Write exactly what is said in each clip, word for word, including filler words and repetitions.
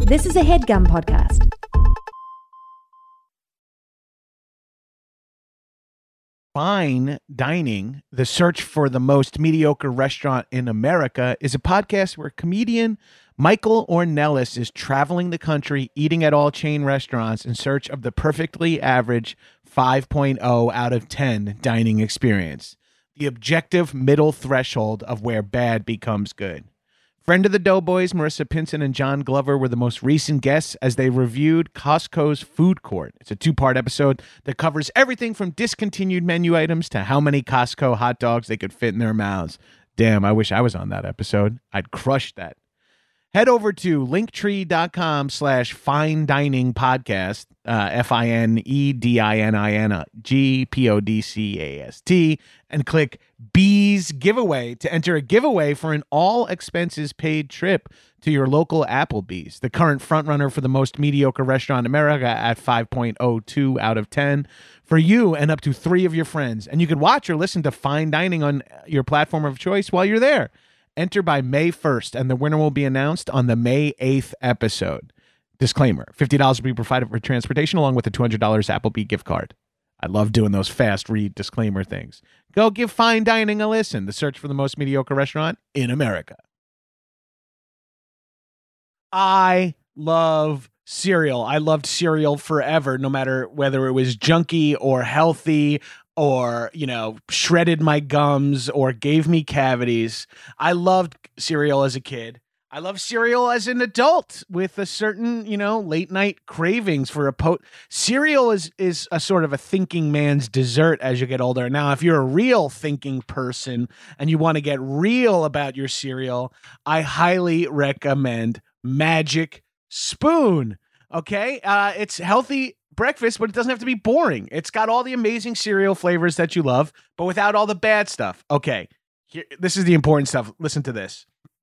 This is a HeadGum podcast. Fine Dining, the search for the most mediocre restaurant in America, is a podcast where comedian Michael Ornelas is traveling the country, eating at all chain restaurants in search of the perfectly average five point oh out of ten dining experience, the objective middle threshold of where bad becomes good. Friend of the Doughboys, Marissa Pinson and John Glover were the most recent guests as they reviewed Costco's food court. It's a two-part episode that covers everything from discontinued menu items to how many Costco hot dogs they could fit in their mouths. Damn, I wish I was on that episode. I'd crush that. Head over to linktree.com slash fine dining podcast, uh, F I N E D I N I N G P O D C A S T, and click Bees Giveaway to enter a giveaway for an all expenses paid trip to your local Applebee's, the current frontrunner for the most mediocre restaurant in America at five point oh two out of ten for you and up to three of your friends. And you can watch or listen to Fine Dining on your platform of choice while you're there. Enter by May first, and the winner will be announced on the May eighth episode. Disclaimer, fifty dollars will be provided for transportation along with a two hundred dollars Applebee gift card. I love doing those fast read disclaimer things. Go give Fine Dining a listen. The search for the most mediocre restaurant in America. I love cereal. I loved cereal forever, no matter whether it was junky or healthy or, you know, shredded my gums or gave me cavities. I loved cereal as a kid. I love cereal as an adult with a certain, you know, late night cravings for a po- cereal is is a sort of a thinking man's dessert as you get older. Now, if you're a real thinking person and you want to get real about your cereal, I highly recommend Magic Spoon. Okay, uh, it's healthy breakfast, but it doesn't have to be boring. It's got all the amazing cereal flavors that you love, but without all the bad stuff. Okay, here, this is the important stuff. Listen to this.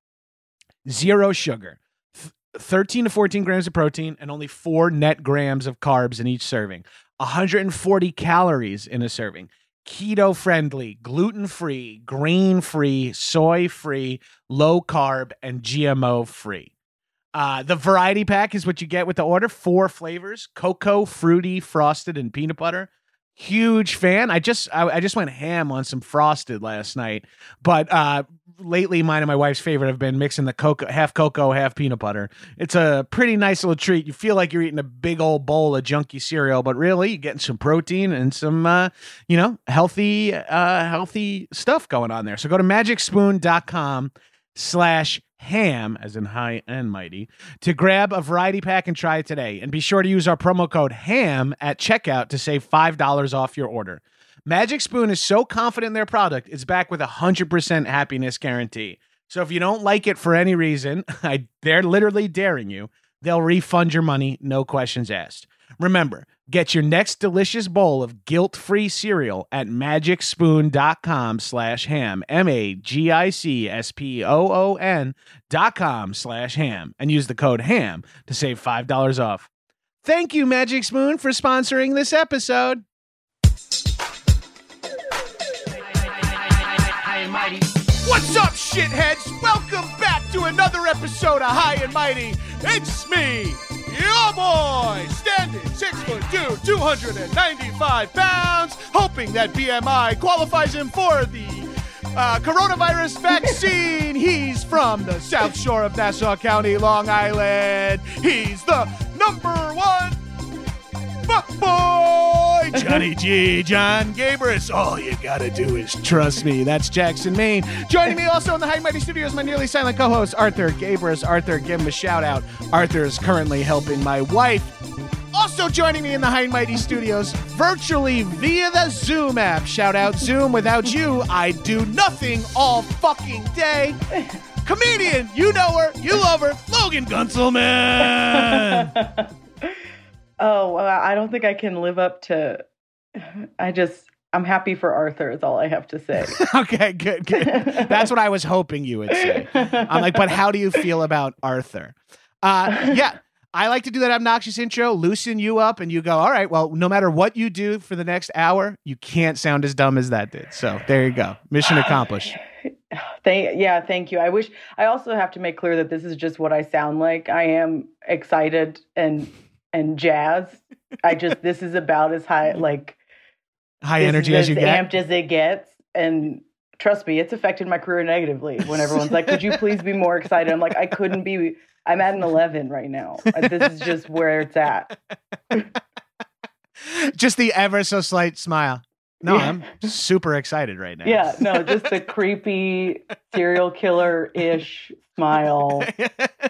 Zero sugar, th- thirteen to fourteen grams of protein, and only four net grams of carbs in each serving. one hundred forty calories in a serving. Keto-friendly, gluten-free, grain-free, soy-free, low-carb, and G M O-free. Uh, the variety pack is what you get with the order. Four flavors: cocoa, fruity, frosted, and peanut butter. Huge fan. I just I, I just went ham on some frosted last night. But uh, lately, mine and my wife's favorite have been mixing the cocoa, half cocoa, half peanut butter. It's a pretty nice little treat. You feel like you're eating a big old bowl of junky cereal, but really, you're getting some protein and some, uh, you know, healthy, uh, healthy stuff going on there. So go to magicspoon.com slash ham, as in high and mighty, to grab a variety pack and try it today. And be sure to use our promo code ham at checkout to save five dollars off your order. Magic Spoon is so confident in their product, it's back with a one hundred percent happiness guarantee. So if you don't like it for any reason, I, they're literally daring you, they'll refund your money, no questions asked. Remember, get your next delicious bowl of guilt-free cereal at magicspoon.com slash ham, M-A-G-I-C-S-P-O-O-N dot com slash ham, and use the code ham to save five dollars off. Thank you, Magic Spoon, for sponsoring this episode. What's up, shitheads? Welcome back to another episode of High and Mighty. It's me, your boy, standing six foot two, two hundred ninety-five pounds, hoping that B M I qualifies him for the uh, coronavirus vaccine. He's from the South Shore of Nassau County, Long Island. He's the number one fuck boy, Johnny G, John Gabris. All you gotta do is trust me. That's Jackson, Maine. Joining me also in the High and Mighty Studios, my nearly silent co-host, Arthur Gabris. Arthur, give him a shout out. Arthur is currently helping my wife. Also joining me in the High and Mighty Studios, virtually via the Zoom app. Shout out Zoom. Without you, I do nothing all fucking day. Comedian, you know her, you love her, Logan Gunselman. Oh, well, I don't think I can live up to, I just, I'm happy for Arthur is all I have to say. Okay, good, good. That's what I was hoping you would say. I'm like, but how do you feel about Arthur? Uh, yeah, I like to do that obnoxious intro, loosen you up, and you go, all right, well, no matter what you do for the next hour, you can't sound as dumb as that did. So there you go. Mission accomplished. Thank, yeah, thank you. I wish, I also have to make clear that this is just what I sound like. I am excited and, and jazzed. I just, this is about as high, like, high energy as you get. Amped as it gets. And trust me, it's affected my career negatively when everyone's like, could you please be more excited? I'm like, I couldn't be, I'm at an eleven right now. This is just where it's at. Just the ever so slight smile. No, yeah. I'm super excited right now. Yeah, no, just the creepy serial killer-ish smile. Yeah.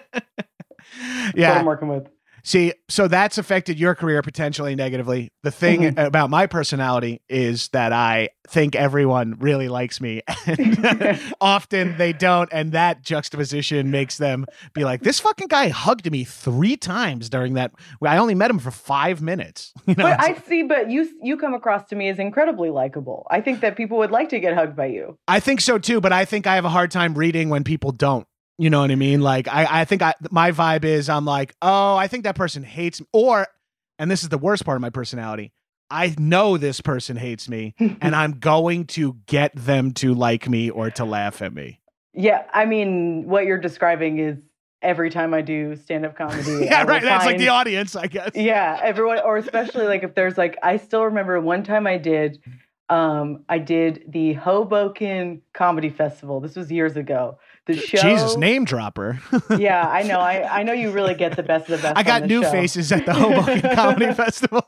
That's what I'm working with. See, so that's affected your career potentially negatively. The thing mm-hmm. about my personality is that I think everyone really likes me. And often they don't. And that juxtaposition makes them be like, this fucking guy hugged me three times during that. I only met him for five minutes. You know? But I see, but you you come across to me as incredibly likable. I think that people would like to get hugged by you. I think so too, but I think I have a hard time reading when people don't. You know what I mean? Like, I, I think I, my vibe is I'm like, oh, I think that person hates me. Or, and this is the worst part of my personality, I know this person hates me and I'm going to get them to like me or to laugh at me. Yeah. I mean, what you're describing is every time I do stand-up comedy. Yeah, right. That's find, like the audience, I guess. Yeah. Everyone, or especially like if there's like, I still remember one time I did, um, I did the Hoboken Comedy Festival. This was years ago. The show, Jesus, name dropper. Yeah, I know. I, I know you really get the best of the best. I got new show. faces at the Hoboken Comedy Festival.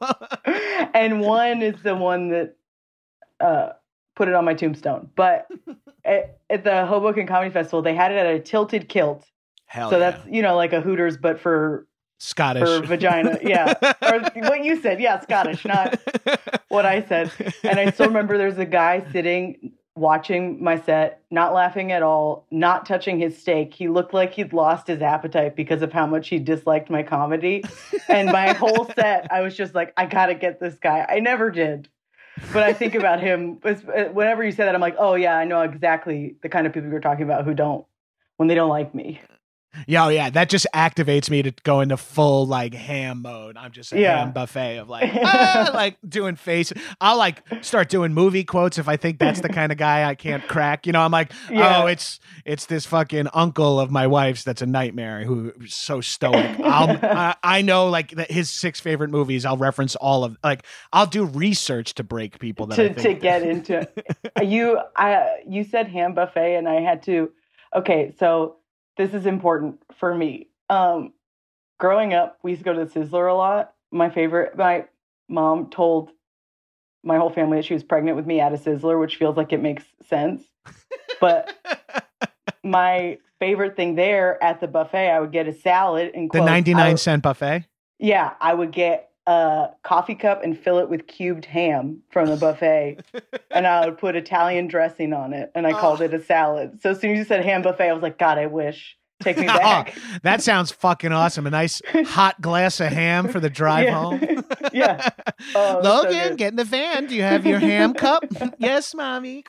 And one is the one that uh, put it on my tombstone. But at, at the Hoboken Comedy Festival, they had it at a Tilted Kilt. Hell so yeah. that's, you know, like a Hooters, but for Scottish. For vagina. Yeah. Or what you said. Yeah, Scottish, not what I said. And I still remember there's a guy sitting watching my set, not laughing at all, not touching his steak. He looked like he'd lost his appetite because of how much he disliked my comedy. And my whole set, I was just like, I gotta get this guy. I never did. But I think about him, whenever you say that, I'm like, oh yeah, I know exactly the kind of people you're talking about who don't, when they don't like me. Yeah, oh yeah, that just activates me to go into full like ham mode. I'm just a yeah. ham buffet of like, ah, like doing face. I'll like start doing movie quotes if I think that's the kind of guy I can't crack. You know, I'm like, yeah. oh, it's it's this fucking uncle of my wife's that's a nightmare who's so stoic. I'll I, I know like that his six favorite movies. I'll reference all of like I'll do research to break people that to I think to get into you. I you said ham buffet, and I had to. Okay, so. This is important for me. Um, growing up, we used to go to the Sizzler a lot. My favorite, my mom told my whole family that she was pregnant with me at a Sizzler, which feels like it makes sense. But my favorite thing there at the buffet, I would get a salad and the ninety-nine cent buffet. Yeah, I would get a coffee cup and fill it with cubed ham from the buffet. And I would put Italian dressing on it. And I called oh. it a salad. So as soon as you said ham buffet, I was like, God, I wish. Take me back. Oh, that sounds fucking awesome. A nice hot glass of ham for the drive yeah. home. Yeah. Oh, Logan, so get in the van. Do you have your ham cup? Yes, mommy.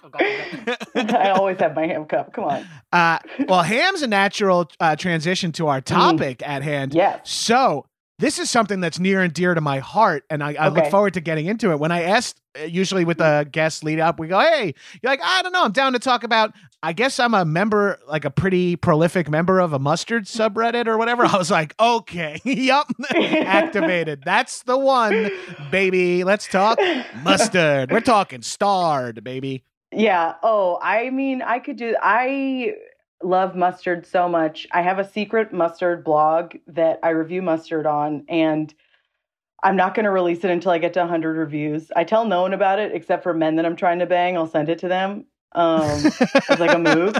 I always have my ham cup. Come on. Uh, well, ham's a natural uh, transition to our topic mm. at hand. Yes. So this is something that's near and dear to my heart, and I, I okay. look forward to getting into it. When I asked, usually with the guest lead up, we go, hey, you're like, I don't know, I'm down to talk about, I guess I'm a member, like a pretty prolific member of a mustard subreddit or whatever. I was like, okay, yep, activated. That's the one, baby. Let's talk mustard. We're talking starred, baby. Yeah. Oh, I mean, I could do, I... love mustard so much. I have a secret mustard blog that I review mustard on, and I'm not going to release it until I get to one hundred reviews. I tell no one about it except for men that I'm trying to bang. I'll send it to them um, as like a move.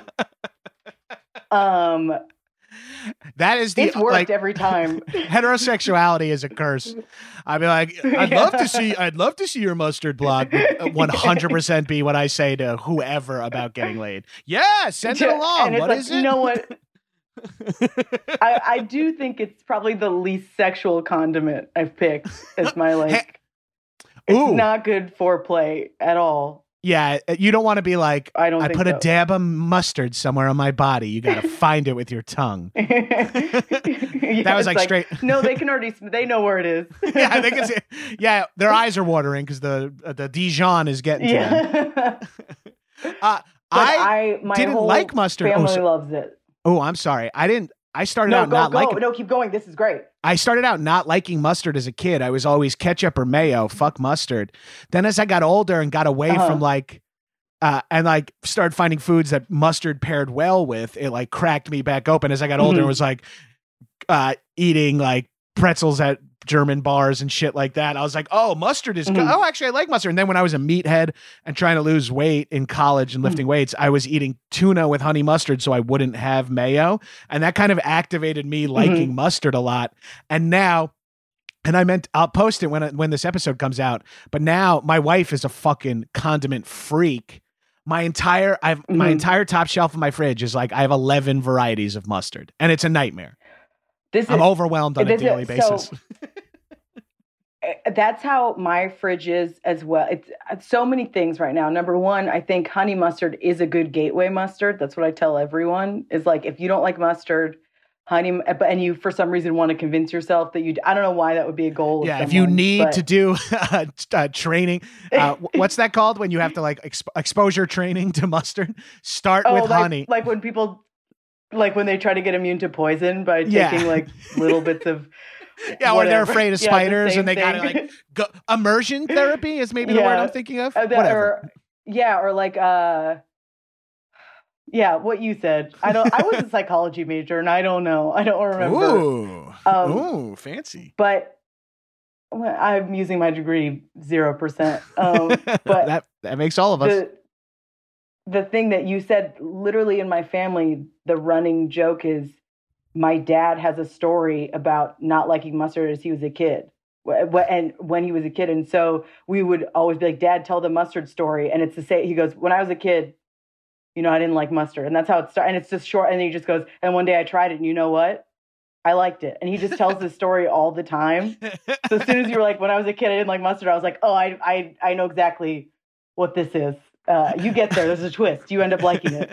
Um, that is the, it's worked like, every time. Heterosexuality is a curse. I'd be like, I'd Yeah. love to see, I'd love to see your mustard blog one hundred percent be what I say to whoever about getting laid. Yeah, send it along. And it's What like, is it? You know what? I, I do think it's probably the least sexual condiment I've picked as my like. It's Ooh. not good foreplay at all. Yeah, you don't want to be like, I don't I think put so. a dab of mustard somewhere on my body. You got to find it with your tongue. Yeah, that was like, like straight. No, they can already, they know where it is. Yeah, they can see. Yeah, their eyes are watering because the uh, the Dijon is getting to Yeah. them. uh, But I, I, my didn't whole like mustard. Oh, family so- loves it. Oh, I'm sorry. I didn't. I started No, out go, not go. liking. No, keep going. This is great. I started out not liking mustard as a kid. I was always ketchup or mayo. Fuck mustard. Then as I got older and got away Uh-huh. from like, uh, and like started finding foods that mustard paired well with, it like cracked me back open. As I got older, Mhm. and was like, uh, eating like pretzels at German bars and shit like that. I was like, oh, mustard is good. Mhm. Oh, actually, I like mustard. And then when I was a meathead and trying to lose weight in college and lifting weights, I was eating tuna with honey mustard so I wouldn't have mayo. And that kind of activated me liking mustard a lot. And now, and I meant I'll post it when it- when this episode comes out. But now my wife is a fucking condiment freak. My entire I've my Mhm. entire top shelf of my fridge is like I have eleven varieties of mustard, and it's a nightmare. This is I'm overwhelmed on a this is- daily so- basis. eh, that's how my fridge is as well. It's, it's so many things right now. Number one, I think honey mustard is a good gateway mustard. That's what I tell everyone is like, if you don't like mustard, honey, but and you for some reason want to convince yourself that you, I don't know why that would be a goal. of Yeah, if you someone, need but- to do uh, uh, training, uh, wh- what's that called when you have to like exp- exposure training to mustard? Start oh, with like, honey. like when people, like when they try to get immune to poison by Yeah. taking like little bits of. Yeah, or they're whatever. afraid of Yeah, the spiders same and they gotta thing. like go, immersion therapy is maybe the word Yeah. I'm thinking of. Uh, that- Whatever. Or, yeah, or like uh yeah, what you said. I don't I was a psychology major and I don't know. I don't remember. Ooh, Um, ooh, fancy. But well, I'm using my degree zero percent. Um but that that makes all of us. the the thing that you said, literally in my family, the running joke is my dad has a story about not liking mustard as he was a kid. Wh- wh- And when he was a kid. And so we would always be like, Dad, tell the mustard story. And it's the same. He goes, when I was a kid, you know, I didn't like mustard. And that's how it started. And it's just short. And he just goes, and one day I tried it. And you know what? I liked it. And he just tells this story all the time. So as soon as you were like, when I was a kid, I didn't like mustard. I was like, oh, I I, I know exactly what this is. Uh, you get there. There's a twist. You end up liking it.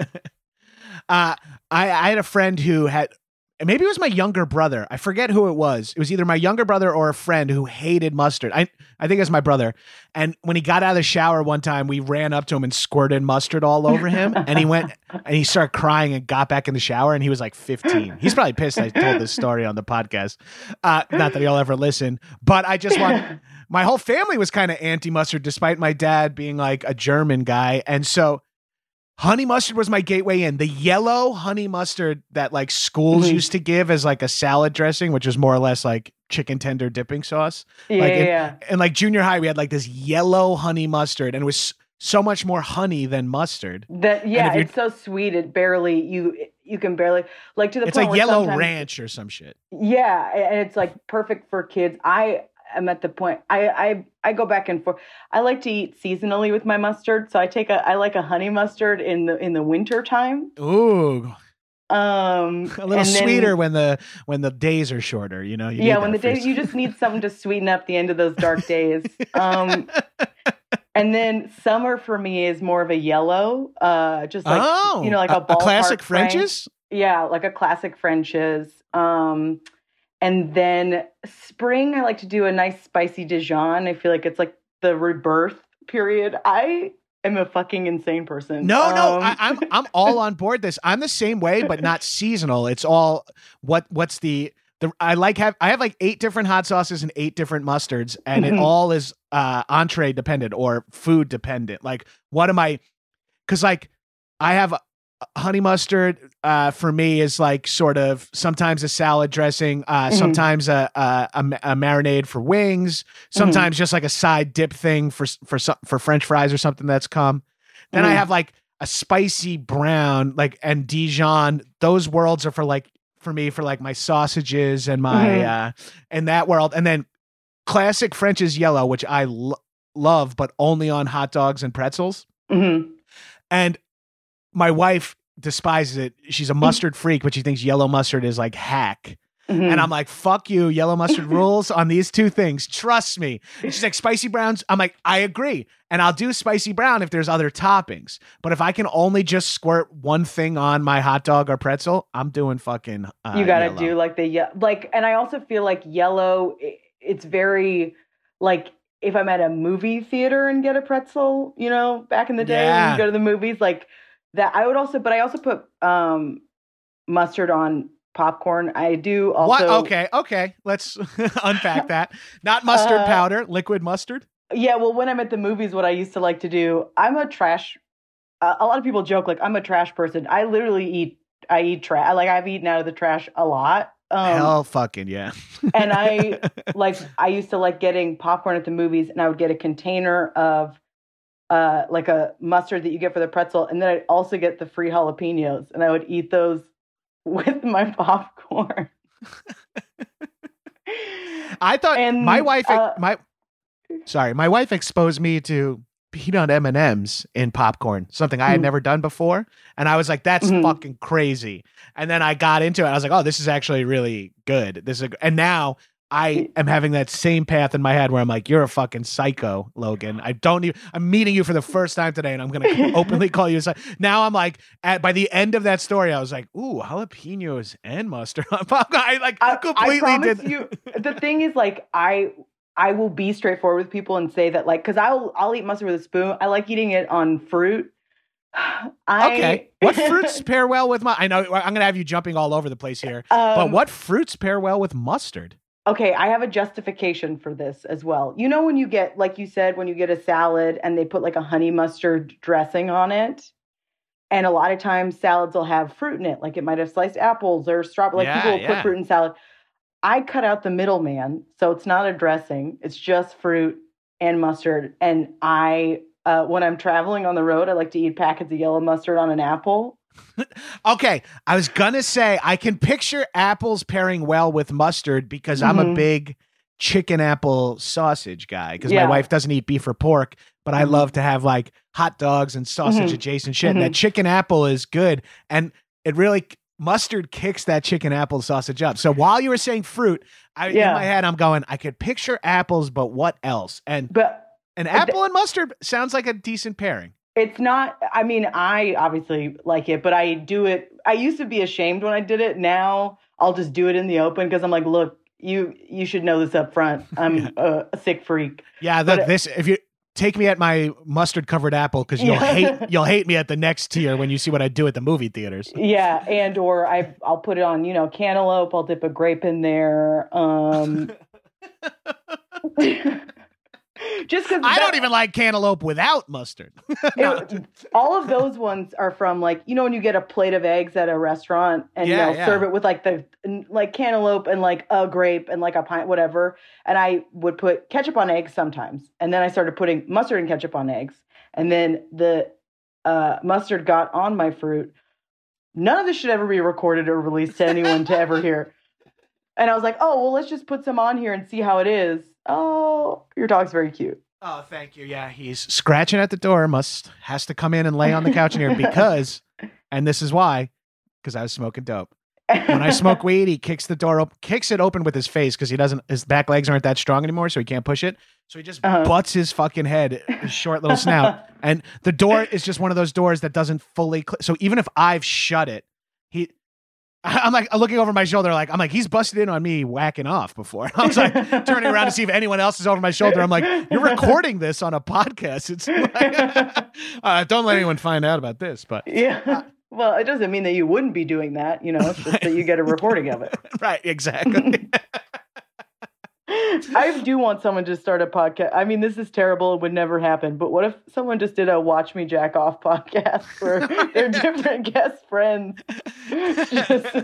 uh, I, I had a friend who had, maybe it was my younger brother. I forget who it was. It was either my younger brother or a friend who hated mustard. I, I think it was my brother. And when he got out of the shower one time, we ran up to him and squirted mustard all over him. And he went and he started crying and got back in the shower. And he was like fifteen. He's probably pissed I told this story on the podcast. Uh, not that he'll ever listen, but I just want, my whole family was kind of anti-mustard despite my dad being like a German guy. And so honey mustard was my gateway in. The yellow honey mustard that like schools Mhm. used to give as like a salad dressing, which was more or less like chicken tender dipping sauce. Yeah, Like, yeah, it- yeah. And like junior high, we had like this yellow honey mustard, and it was so much more honey than mustard. That yeah, if you're- it's so sweet. It barely you you can barely like to the It's point like where yellow sometimes- ranch or some shit. Yeah, and it's like perfect for kids. I am at the point. I I I go back and forth. I like to eat seasonally with my mustard, so I take a I like a honey mustard in the in the winter time. Ooh, Um, a little and then- sweeter when the when the days are shorter. You know, you yeah, need when the that days for- you just need something to sweeten up the end of those dark days. Um, and then summer for me is more of a yellow, uh, just like oh, you know, like a, a classic ballpark Frank. French's. Yeah, like a classic French's. Um, and then spring, I like to do a nice spicy Dijon. I feel like it's like the rebirth period. I am a fucking insane person. No, no, Um, I, I'm I'm all on board this. I'm the same way, but not seasonal. It's all what what's the the I like have I have like eight different hot sauces and eight different mustards, and it Mhm. all is uh entree dependent or food dependent. Like what am I? Because like I have uh, honey mustard uh for me is like sort of sometimes a salad dressing, uh Mhm. sometimes a, a a a marinade for wings, sometimes just like a side dip thing for for some- for French fries or something that's come. Then I Mhm. have like a spicy brown, like and Dijon. Those worlds are for like for me for like my sausages and my Mhm. uh and that world. And then classic French's yellow, which I lo- love, but only on hot dogs and pretzels. mhm. And my wife despises it. She's a mustard freak, but she thinks yellow mustard is like hack. Mhm. And I'm like, fuck you, yellow mustard rules on these two things. Trust me. And she's like, spicy browns. I'm like, I agree. And I'll do spicy brown if there's other toppings. But if I can only just squirt one thing on my hot dog or pretzel, I'm doing fucking uh, you gotta yellow. do like the ye- like, and I also feel like yellow. i- It's very like if I'm at a movie theater and get a pretzel, you know, back in the day when Yeah. you go to the movies, like that I would also, but I also put um, mustard on popcorn. I do also. What? Okay, okay. Let's unpack that. Not mustard Uh, powder, liquid mustard. Yeah, well, when I'm at the movies, what I used to like to do, I'm a trash. Uh, a lot of people joke like I'm a trash person. I literally eat. I eat trash. Like I've eaten out of the trash a lot. Um, Hell, fucking yeah. and I like. I used to like getting popcorn at the movies, and I would get a container of, uh, like a mustard that you get for the pretzel, and then I'd also get the free jalapenos, and I would eat those with my popcorn. I thought And, my wife, uh, my sorry, my wife exposed me to peanut M and M's in popcorn, something I had Mhm. never done before, and I was like, "That's Mhm. fucking crazy." And then I got into it. I was like, "Oh, this is actually really good." This is, a, and now I am having that same path in my head where I'm like, "You're a fucking psycho, Logan. I don't need. I'm meeting you for the first time today, and I'm gonna openly call you a psycho." Now I'm like, at by the end of that story, I was like, "Ooh, jalapenos and mustard on popcorn." I like I, completely I promise did. you. The thing is, like, I I will be straightforward with people and say that, like, because I'll I'll eat mustard with a spoon. I like eating it on fruit. I, Okay. What fruits pair well with my? I know I'm going to have you jumping all over the place here, Um, but what fruits pair well with mustard? Okay, I have a justification for this as well. You know, when you get, like you said, when you get a salad and they put like a honey mustard dressing on it, and a lot of times salads will have fruit in it, like it might have sliced apples or strawberry. Like Yeah, people will yeah. put fruit in salad. I cut out the middleman, so it's not a dressing. It's just fruit and mustard. And I, uh, when I'm traveling on the road, I like to eat packets of yellow mustard on an apple. Okay, I was gonna say I can picture apples pairing well with mustard because I'm a Mhm. big chicken apple sausage guy because Yeah. my wife doesn't eat beef or pork, but I Mhm. love to have like hot dogs and sausage Mhm. adjacent shit. And Mhm. that chicken apple is good, and it really mustard kicks that chicken apple sausage up. So while you were saying fruit, I Yeah. in my head I'm going, I could picture apples, but what else? And But an Uh, apple and mustard sounds like a decent pairing. it's not, I mean, I obviously like it, but I do it. I used to be ashamed when I did it. Now I'll just do it in the open because I'm like, look, you you should know this up front. I'm a, a sick freak. Yeah, the, But- this if you take me at my mustard covered apple because you'll Yeah. hate you'll hate me at the next tier when you see what I do at the movie theaters. Yeah, and or I I'll put it on, you know, cantaloupe. I'll dip a grape in there. Um, just because I don't even like cantaloupe without mustard. No. all of those ones are from, like, you know, when you get a plate of eggs at a restaurant and Yeah, they'll yeah. serve it with like the like cantaloupe and like a grape and like a pint, whatever. And I would put ketchup on eggs sometimes, and then I started putting mustard and ketchup on eggs, and then the uh, mustard got on my fruit. None of this should ever be recorded or released to anyone to ever hear. And I was like, oh, well, let's just put some on here and see how it is. Oh, your dog's very cute. Oh, thank you. Yeah, he's scratching at the door. Must has to come in and lay on the couch in here because, and this is why, because I was smoking dope. When I smoke weed, he kicks the door open, kicks it open with his face because he doesn't. His back legs aren't that strong anymore, so he can't push it. So he just Uh-huh. butts his fucking head, his short little snout, and the door is just one of those doors that doesn't fully. Cl- so even if I've shut it, he. I'm like looking over my shoulder, like I'm like he's busted in on me whacking off before. I was like turning around to see if anyone else is over my shoulder. I'm like, you're recording this on a podcast. It's like, uh, don't let anyone find out about this. But Yeah. Well, it doesn't mean that you wouldn't be doing that, you know, it's just that you get a recording of it. right, exactly. I do want someone to start a podcast. I mean, this is terrible. It would never happen. But what if someone just did a Watch Me Jack Off podcast for their different guest friends? Just,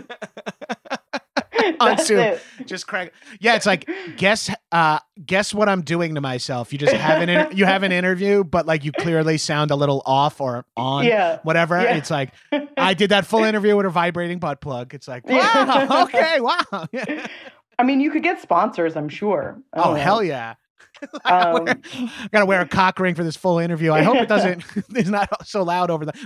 On that's Zoom. it. Just crack. Yeah, it's like guess uh guess what I'm doing to myself. You just have an in- you have an interview, but like you clearly sound a little off or on. Yeah. Whatever. Yeah. It's like I did that full interview with a vibrating butt plug. It's like, wow, Yeah. okay, wow. Yeah. I mean, you could get sponsors, I'm sure. I Oh don't know. hell yeah. I gotta, Um, wear, I gotta wear a cock ring for this full interview. I hope it doesn't it's not so loud over the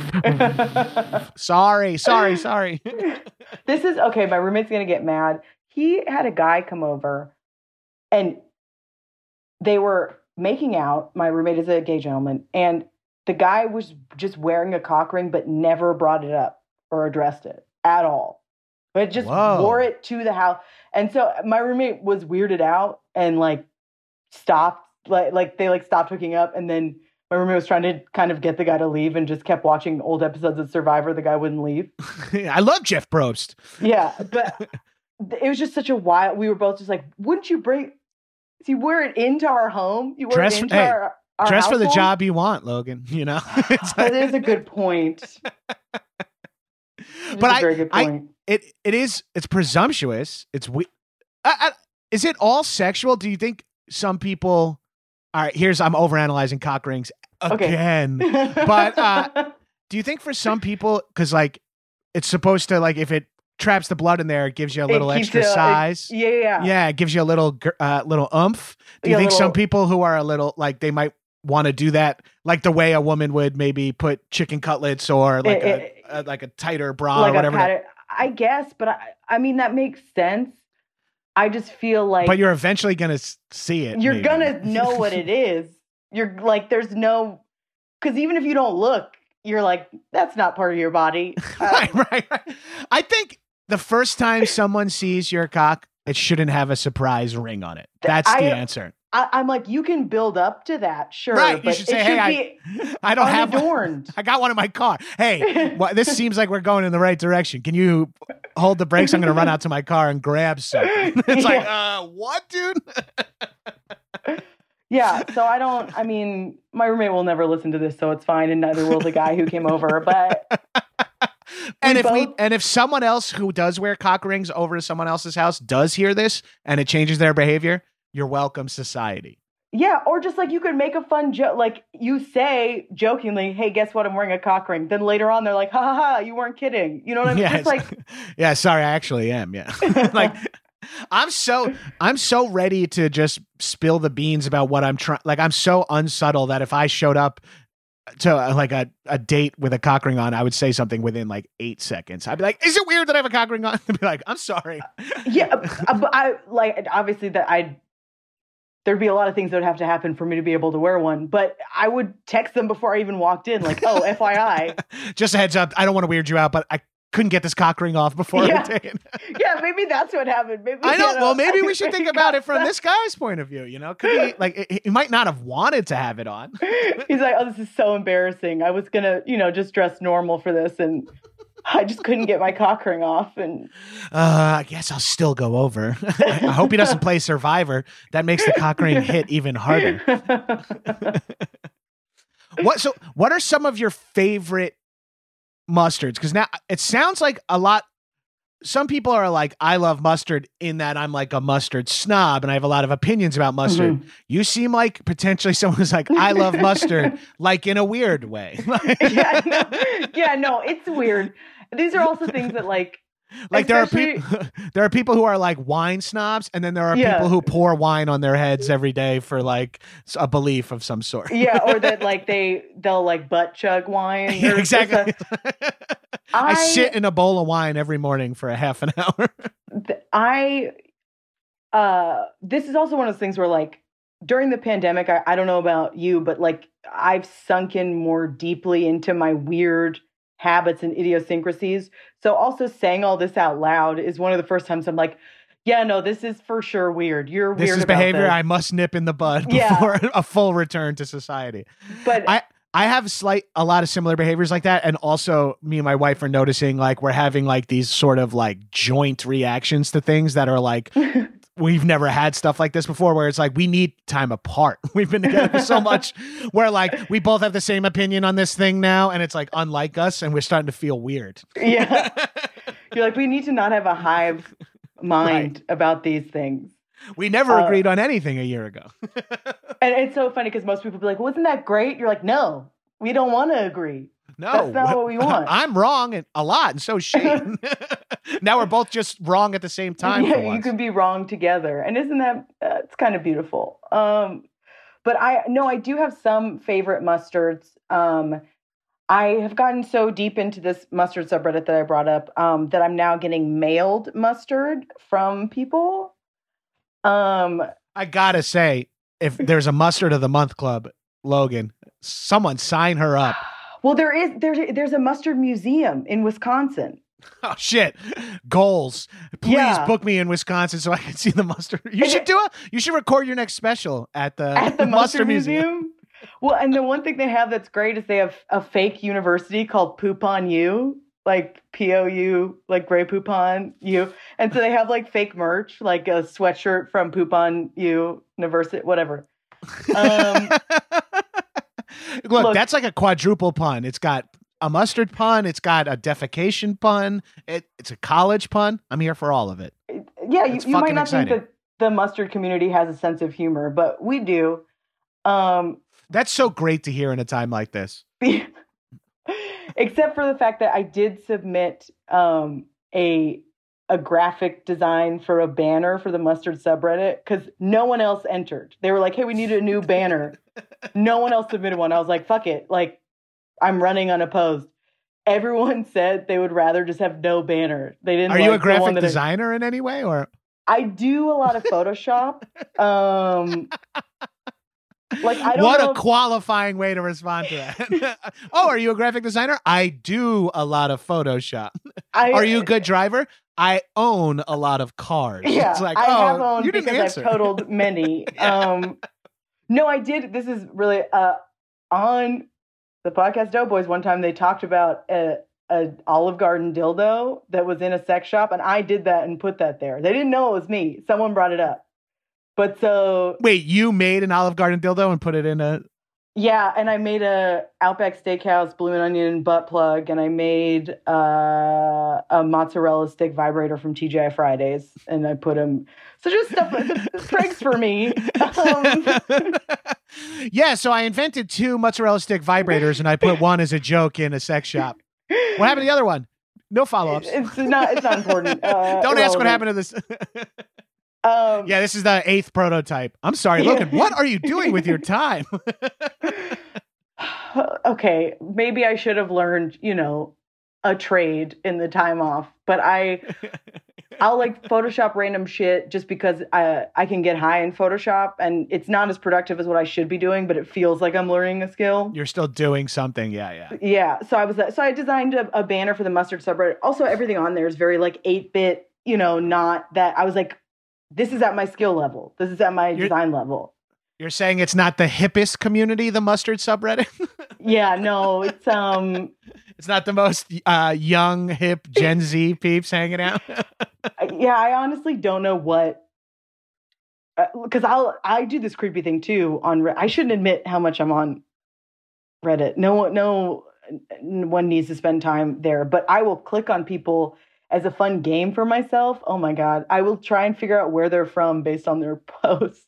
sorry, sorry, sorry. This is okay. My roommate's gonna get mad. He had a guy come over, and they were making out. My roommate is a gay gentleman, and the guy was just wearing a cock ring, but never brought it up or addressed it at all. But just Whoa. wore it to the house. And so my roommate was weirded out and like stopped, like like they like stopped hooking up, and then my roommate was trying to kind of get the guy to leave and just kept watching old episodes of Survivor. The guy wouldn't leave. I love Jeff Probst. Yeah, but it was just such a wild. We were both just like, wouldn't you bring? You wear it into our home. You wear dress it into for, hey, our, our dress household? for the job you want, Logan. You know, it's that is a good point. But a very good I, point. I, it it is it's presumptuous. It's we. I, I, is it all sexual? Do you think some people? All right, here's I'm overanalyzing cock rings again. Okay. But uh, do you think for some people, because like it's supposed to like if it traps the blood in there, it gives you a little extra it, size. It, yeah, yeah, yeah. It gives you a little uh, little oomph. Do you yeah, think little, some people who are a little like they might want to do that, like the way a woman would maybe put chicken cutlets or like it, a, it, a like a tighter bra like or whatever? Pattern, I guess, but I, I mean that makes sense. I just feel like, but you're eventually gonna see it. You're maybe. gonna know what it is. You're like, there's no, because even if you don't look, you're like, that's not part of your body. Uh, right, right, right. I think the first time someone sees your cock, it shouldn't have a surprise ring on it. That's I, the answer. I, I'm like, you can build up to that, sure. Right, but you should say, it hey, should I, I don't have unadorned. one. I got one in my car. Hey, well, this seems like we're going in the right direction. Can you hold the brakes? I'm going to run out to my car and grab something. It's yeah. like, uh, what, dude? Yeah, so I don't, I mean, my roommate will never listen to this, so it's fine, and neither will the guy who came over, but... and we if both, we and if someone else who does wear cock rings over to someone else's house does hear this and it changes their behavior, you're welcome, society. Yeah, or just like you could make a fun joke, like you say jokingly, hey, guess what, I'm wearing a cock ring. Then later on, they're like, ha ha ha, you weren't kidding. You know what I mean? Yeah, it's like, yeah, sorry, I actually am, yeah. Like... I'm so I'm so ready to just spill the beans about what I'm trying. Like I'm so unsubtle that if I showed up to uh, like a, a date with a cock ring on, I would say something within like eight seconds. I'd be like, "Is it weird that I have a cock ring on?" I'd be like, "I'm sorry." Yeah, but I like obviously that I there'd be a lot of things that would have to happen for me to be able to wear one. But I would text them before I even walked in, like, "Oh, F Y I." Just a heads up. I don't want to weird you out, but I couldn't get this cock ring off before yeah. the date. Yeah, maybe that's what happened. Maybe I know. You know Well, maybe we should think about it from that. this guy's point of view. You know, could be like he might not have wanted to have it on. He's like, "Oh, this is so embarrassing. I was gonna, you know, just dress normal for this, and I just couldn't get my cock ring off." And uh, I guess I'll still go over. I hope he doesn't play Survivor. That makes the cock ring hit even harder. What? So, what are some of your favorite mustards? Because now it sounds like a lot. Some people are like, I love mustard in that I'm like a mustard snob and I have a lot of opinions about mustard. Mm-hmm. You seem like potentially someone who's like, I love mustard, like in a weird way. yeah, no, yeah, no, it's weird. These are also things that like, like there are especially- people, there are people who are like wine snobs, and then there are Yeah. people who pour wine on their heads every day for like a belief of some sort. yeah, or that like they they'll like butt chug wine. Yeah, or exactly. I, I sit in a bowl of wine every morning for a half an hour. I, uh, this is also one of those things where like during the pandemic, I, I don't know about you, but like I've sunken more deeply into my weird habits and idiosyncrasies. So also saying all this out loud is one of the first times I'm like, yeah, no, this is for sure weird. You're This weird is about behavior this. I must nip in the bud Yeah. before a full return to society. But I I have slight a lot of similar behaviors like that, and also me and my wife are noticing like we're having like these sort of like joint reactions to things that are like we've never had stuff like this before, where it's like we need time apart. We've been together for so much where like we both have the same opinion on this thing now, and it's like unlike us, and we're starting to feel weird. yeah, you're like, we need to not have a hive mind Right. about these things. We never Uh, agreed on anything a year ago. And it's so funny because most people be like, well, isn't that great? You're like, no, we don't want to agree. No, That's not what we want. I'm wrong and a lot, and so is she. Now we're both just wrong at the same time. Yeah, for you once. can be wrong together. And isn't that, uh, it's kind of beautiful. Um, but I, no, I do have some favorite mustards. Um, I have gotten so deep into this mustard subreddit that I brought up um, that I'm now getting mailed mustard from people. Um, I gotta say, if there's a mustard of the month club, Logan, someone sign her up. well, there is there's there's a mustard museum in Wisconsin. Oh shit! Goals. Please Yeah. book me in Wisconsin so I can see the mustard. You should do a. You should record your next special at the At the Mustard Museum. Well, and the one thing they have that's great is they have a fake university called Poop on You, like P O U, like Grey Poop on You. And so they have like fake merch, like a sweatshirt from Poop on You University, whatever. Um, look, look, that's like a quadruple pun. It's got a mustard pun. It's got a defecation pun. It, it's a college pun. I'm here for all of it. Yeah, you, you might fucking not exciting. think that the mustard community has a sense of humor, but we do. Um, That's so great to hear in a time like this. Except for the fact that I did submit um, a a graphic design for a banner for the mustard subreddit because no one else entered. They were like, "Hey, we need a new banner." No one else submitted one. I was like, "Fuck it!" Like, I'm running unopposed. Everyone said they would rather just have no banner. They didn't. Are you like a graphic I, designer in any way, or I do a lot of Photoshop. um, Like, I don't what know a if- qualifying way to respond to that. Oh, are you a graphic designer? I do a lot of Photoshop. I, Are you a good driver? I own a lot of cars. Yeah, It's like, I oh, have owned you didn't because answer. I've totaled many. Yeah. Um, no, I did. This is really uh, on the podcast Doughboys. One time they talked about a, a Olive Garden dildo that was in a sex shop, and I did that and put that there. They didn't know it was me. Someone brought it up. But so Wait, you made an Olive Garden dildo and put it in a... yeah, and I made a Outback Steakhouse blue and onion butt plug, and I made uh, a mozzarella stick vibrator from T G I Fridays, and I put them. So just stuff, pranks for me. Um, Yeah, so I invented two mozzarella stick vibrators, and I put one as a joke in a sex shop. What happened to the other one? No follow-ups. It's not. It's not important. Uh, Don't ask what irrelevant. happened to this. Um, Yeah, this is the eighth prototype. I'm sorry, Yeah. Logan. What are you doing with your time? Okay, maybe I should have learned, you know, a trade in the time off. But I, I'll like Photoshop random shit just because I I can get high in Photoshop, and it's not as productive as what I should be doing, but it feels like I'm learning a skill. You're still doing something. Yeah, yeah. Yeah, so I was so I designed a, a banner for the mustard subreddit. Also, everything on there is very like eight bit. You know, not that I was like, this is at my skill level. This is at my You're- design level. You're saying it's not the hippest community, the mustard subreddit? Yeah, no, it's um, It's not the most uh, young, hip Gen Z peeps hanging out? I- yeah, I honestly don't know what. Because I'll I do this creepy thing too on. Re- I shouldn't admit how much I'm on Reddit. No one, no one needs to spend time there. But I will click on people as a fun game for myself. Oh my god, I will try and figure out where they're from based on their posts.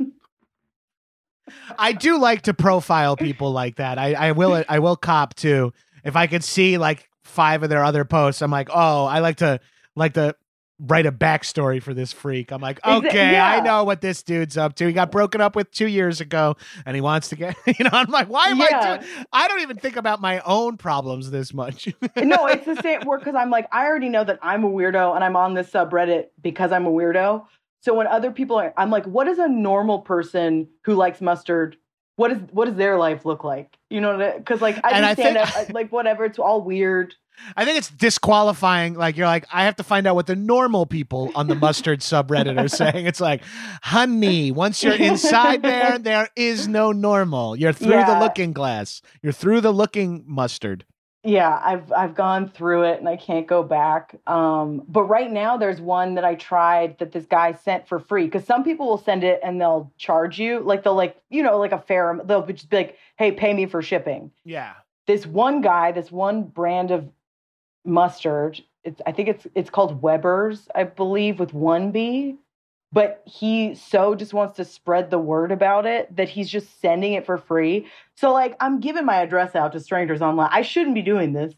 I do like to profile people like that. I, I will I will cop too. If I could see like five of their other posts, I'm like, oh, I like to like to write a backstory for this freak. I'm like, Exa- okay, yeah. I know what this dude's up to. He got broken up with two years ago, and he wants to get. You know, I'm like, why am I Yeah. doing? I don't even think about my own problems this much. No, it's the same work because I'm like, I already know that I'm a weirdo and I'm on this subreddit because I'm a weirdo. So when other people are, I'm like, what is a normal person who likes mustard? What is what does their life look like? You know, because like I And just I stand think- up, I- like whatever. It's all weird. I think it's disqualifying. Like, you're like, I have to find out what the normal people on the mustard subreddit are saying. It's like, honey, once you're inside there, there is no normal. You're through the Yeah. looking glass. You're through the looking mustard. Yeah, I've I've gone through it and I can't go back. Um, but right now there's one that I tried that this guy sent for free because some people will send it and they'll charge you, like they'll like you know like a fair. They'll just be like, hey, pay me for shipping. Yeah. This one guy, this one brand of mustard. It's I think it's it's called Weber's, I believe, with one B. But he so just wants to spread the word about it that he's just sending it for free. So like I'm giving my address out to strangers online. I shouldn't be doing this.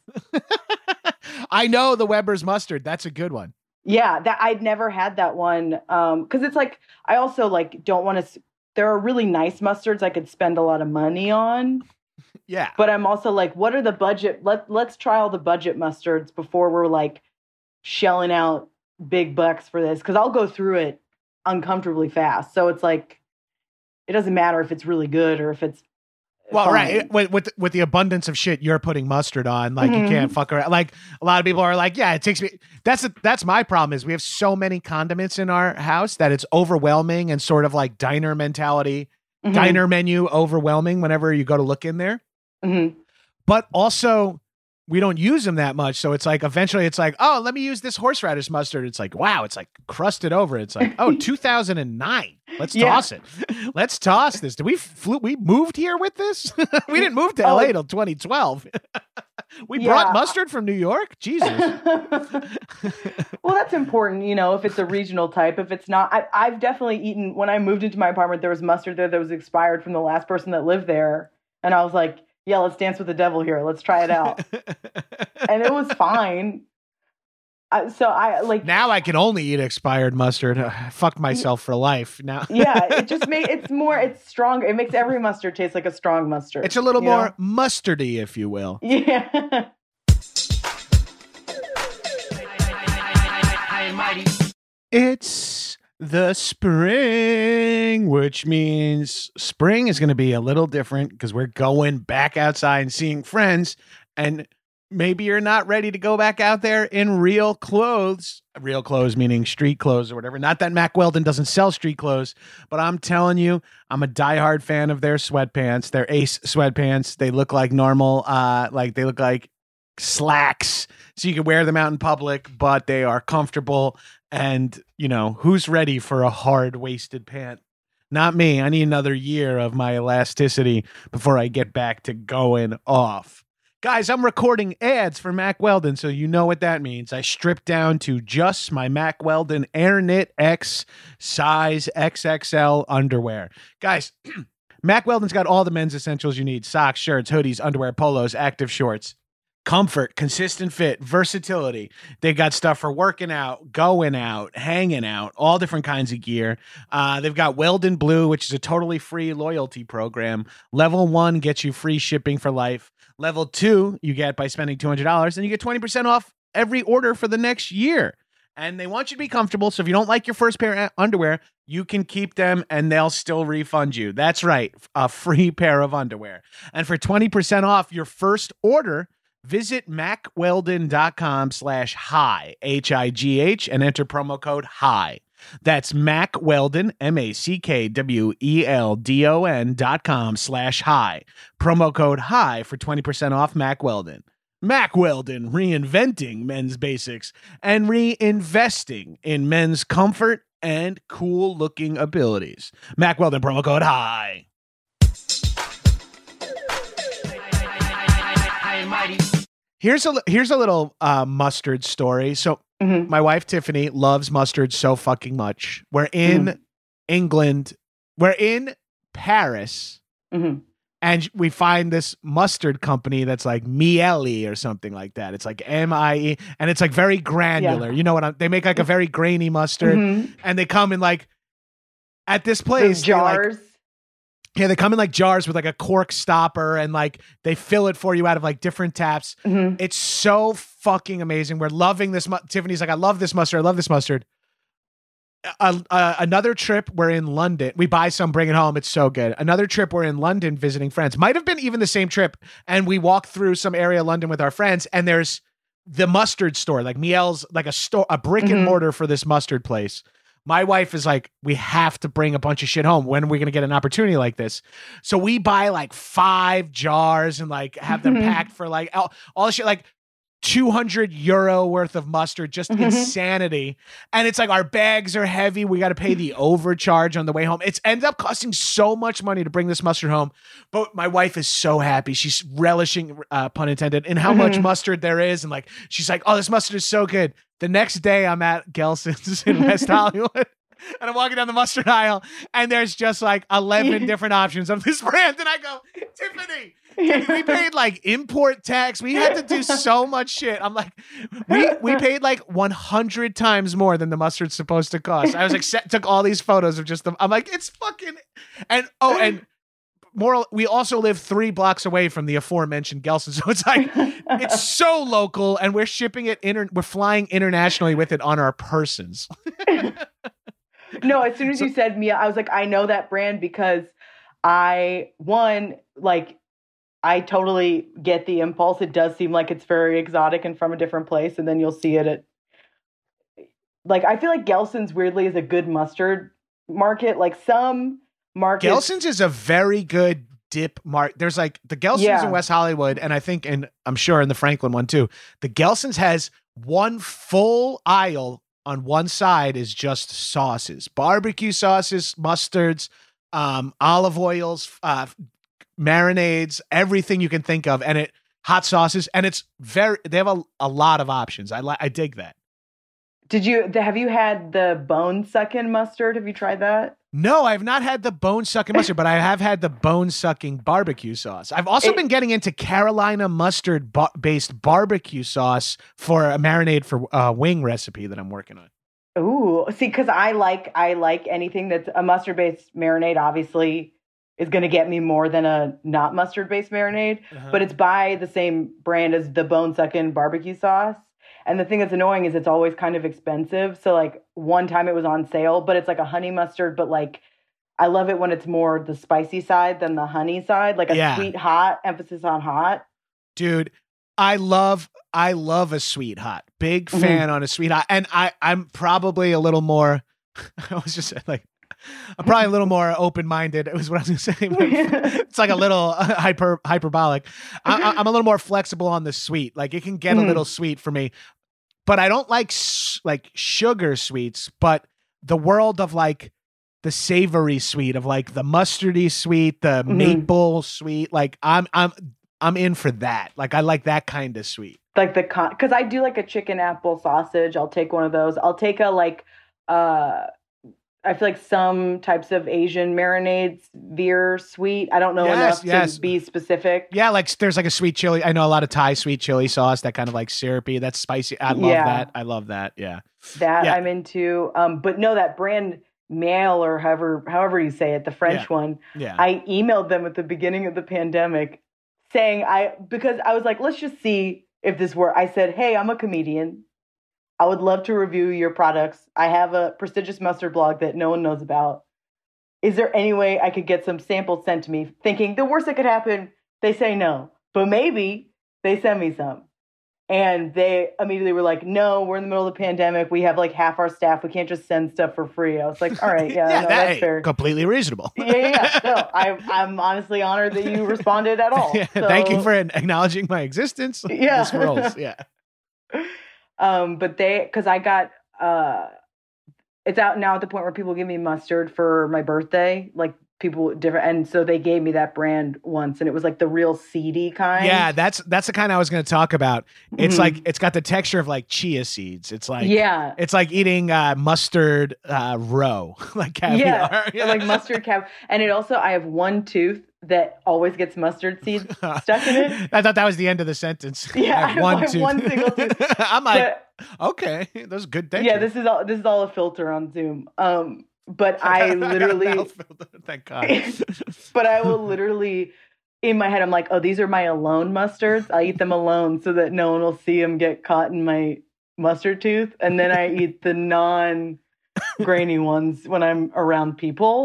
I know the Weber's mustard. That's a good one. Yeah, that I'd never had that one. Um, because it's like I also like don't want to. There are really nice mustards I could spend a lot of money on. Yeah. But I'm also like, what are the budget? Let Let's try all the budget mustards before we're like shelling out big bucks for this. Because I'll go through it uncomfortably fast. So it's like, it doesn't matter if it's really good or if it's Well, fine. right. With, with with the abundance of shit you're putting mustard on, like Mhm. you can't fuck around. Like a lot of people are like, yeah, it takes me. That's a, that's my problem is we have so many condiments in our house that it's overwhelming and sort of like diner mentality Mhm. diner menu overwhelming whenever you go to look in there. Mhm. But also, we don't use them that much. So it's like, eventually it's like, oh, let me use this horseradish mustard. It's like, wow, it's like crusted over. It's like, oh, two thousand nine. Let's Yeah. toss it. Let's toss this. Did we flew, we moved here with this? We didn't move to Oh, L A till twenty twelve. We Yeah. brought mustard from New York? Jesus. Well, that's important, you know, if it's a regional type. If it's not, I, I've definitely eaten, when I moved into my apartment, there was mustard there that was expired from the last person that lived there. And I was like, yeah, let's dance with the devil here. Let's try it out. And it was fine. I, so I like, Now I can only eat expired mustard. Uh, fuck myself for life now. yeah, it just made, it's more, it's stronger. It makes every mustard taste like a strong mustard. It's a little you more know? mustardy, if you will. Yeah. It's the spring, which means spring is going to be a little different because we're going back outside and seeing friends. And maybe you're not ready to go back out there in real clothes. Real clothes meaning street clothes or whatever. Not that Mack Weldon doesn't sell street clothes, but I'm telling you, I'm a diehard fan of their sweatpants. Their Ace sweatpants. They look like normal, uh, like they look like slacks, so you can wear them out in public, but they are comfortable. And, you know, who's ready for a hard-waisted pant? Not me. I need another year of my elasticity before I get back to going off. Guys, I'm recording ads for Mack Weldon, so you know what that means. I stripped down to just my Mack Weldon AirKnit X size X X L underwear. Guys, Mack Weldon's got all the men's essentials you need: socks, shirts, hoodies, underwear, polos, active shorts. Comfort, consistent fit, versatility. They got stuff for working out, going out, hanging out, all different kinds of gear. Uh, they've got Weldon Blue, which is a totally free loyalty program. Level one gets you free shipping for life. Level two, you get by spending two hundred dollars, and you get twenty percent off every order for the next year. And they want you to be comfortable, so if you don't like your first pair of underwear, you can keep them and they'll still refund you. That's right, a free pair of underwear. And for twenty percent off your first order, visit mackweldon.com slash high, H I G H, and enter promo code HIGH. That's Mack Weldon, M A C K W E L D O N dot com slash high. Promo code HIGH for twenty percent off Mack Weldon. Mack Weldon, reinventing men's basics and reinvesting in men's comfort and cool-looking abilities. Mack Weldon, promo code HIGH. Here's a here's a little uh, mustard story. So Mhm. my wife Tiffany loves mustard so fucking much. We're in Mhm. England. We're in Paris, Mhm. and we find this mustard company that's like Miele or something like that. It's like M I E, and it's like very granular. You know what? I'm, they make like a very grainy mustard, Mhm. and they come in like at this Those place they, like, jars. yeah, they come in like jars with like a cork stopper, and like they fill it for you out of like different taps. Mhm. It's so fucking amazing. We're loving this. Mu- Tiffany's like, I love this mustard. I love this mustard. Uh, uh, another trip, we're in London. We buy some, bring it home. It's so good. Another trip, we're in London visiting friends. Might have been even the same trip. And we walk through some area of London with our friends, and there's the mustard store, like Miel's, like a store, a brick and Mhm. mortar for this mustard place. My wife is like, we have to bring a bunch of shit home. When are we going to get an opportunity like this? So we buy like five jars and like have them Mhm. packed for like all, all the shit, like two hundred euro worth of mustard, just Mhm. insanity. And it's like our bags are heavy. We got to pay the overcharge on the way home. It's ended up costing so much money to bring this mustard home. But my wife is so happy. She's relishing, uh, pun intended, in how much Mhm. mustard there is. And like, she's like, oh, this mustard is so good. The next day I'm at Gelson's in West Hollywood. And I'm walking down the mustard aisle, and there's just like eleven different options of this brand. And I go, Tiffany, Tiffany, we paid like import tax. We had to do so much shit. I'm like, we we paid like one hundred times more than the mustard's supposed to cost. I was like, set, took all these photos of just them. I'm like, it's fucking, and oh, and moral, we also live three blocks away from the aforementioned Gelson. So it's like, it's so local, and we're shipping it, inter- we're flying internationally with it on our persons. No, as soon as you said Mia, I was like, I know that brand because I, one, like, I totally get the impulse. It does seem like it's very exotic and from a different place. And then you'll see it at, like, I feel like Gelson's weirdly is a good mustard market. Like some Marcus. Gelson's is a very good dip mark. There's like the Gelson's Yeah. in West Hollywood, and I think, and I'm sure in the Franklin one too. The Gelson's has one full aisle on one side is just sauces, barbecue sauces, mustards, um, olive oils, uh, marinades, everything you can think of, and it hot sauces, and it's very. They have a, a lot of options. I like. I dig that. Did you have you had the bone sucking mustard? Have you tried that? No, I've not had the bone sucking mustard, but I have had the bone sucking barbecue sauce. I've also It- been getting into Carolina mustard ba- based barbecue sauce for a marinade for uh, wing recipe that I'm working on. Ooh, see, because I like I like anything that's a mustard based marinade. Obviously, is going to get me more than a not mustard based marinade, Uh-huh. but it's by the same brand as the bone sucking barbecue sauce. And the thing that's annoying is it's always kind of expensive. So like one time it was on sale, but it's like a honey mustard, but like I love it when it's more the spicy side than the honey side, like a Yeah. sweet hot, emphasis on hot. Dude, I love I love a sweet hot. Big Mhm. fan on a sweet hot. And I I'm probably a little more I was just like I'm probably a little more open-minded. It was what I was going to say. It's like a little uh, hyper hyperbolic. I, I- I'm a little more flexible on the sweet. Like it can get a Mhm. little sweet for me, but I don't like s- like sugar sweets. But the world of like the savory sweet, of like the mustardy sweet, the Mhm. maple sweet, like I'm I'm I'm in for that. Like I like that kind of sweet. Like the con, because I do like a chicken apple sausage. I'll take one of those. I'll take a like, uh, I feel like some types of Asian marinades veer sweet. I don't know Yes, enough yes. to be specific. Yeah, like there's like a sweet chili. I know a lot of Thai sweet chili sauce, that kind of like syrupy. That's spicy. I love Yeah. that. I love that. Yeah. That Yeah. I'm into. Um, but no, that brand Mail or however however you say it, the French Yeah. one. Yeah. I emailed them at the beginning of the pandemic saying I because I was like, let's just see if this works. I said, hey, I'm a comedian. I would love to review your products. I have a prestigious mustard blog that no one knows about. Is there any way I could get some samples sent to me? Thinking the worst that could happen, they say no. But maybe they send me some. And they immediately were like, no, we're in the middle of the pandemic. We have like half our staff. We can't just send stuff for free. I was like, all right, yeah, yeah, no, that, that's hey, fair. completely reasonable. Yeah, yeah, yeah. No, I, I'm honestly honored that you responded at all. Yeah, Thank you So- for acknowledging my existence. Yeah. This rolls. Yeah. Um, but they, because I got, uh, it's out now at the point where people give me mustard for my birthday, like people different, and so they gave me that brand once, and it was like the real seedy kind. Yeah, that's that's the kind I was going to talk about. It's Mhm. like it's got the texture of like chia seeds. It's like yeah, it's like eating uh, mustard uh, roe, like caviar. yeah, or like mustard cap, and it also I have one tooth that always gets mustard seeds stuck in it. I thought that was the end of the sentence. Yeah, I have one I have tooth. one single tooth. I'm like, But okay, those good dentures. yeah, this is all this is all a filter on Zoom. Um, but I literally. Mouth filter, thank God. But I will literally, in my head, I'm like, oh, these are my alone mustards. I eat them alone so that no one will see them get caught in my mustard tooth. And then I eat the non grainy ones when I'm around people.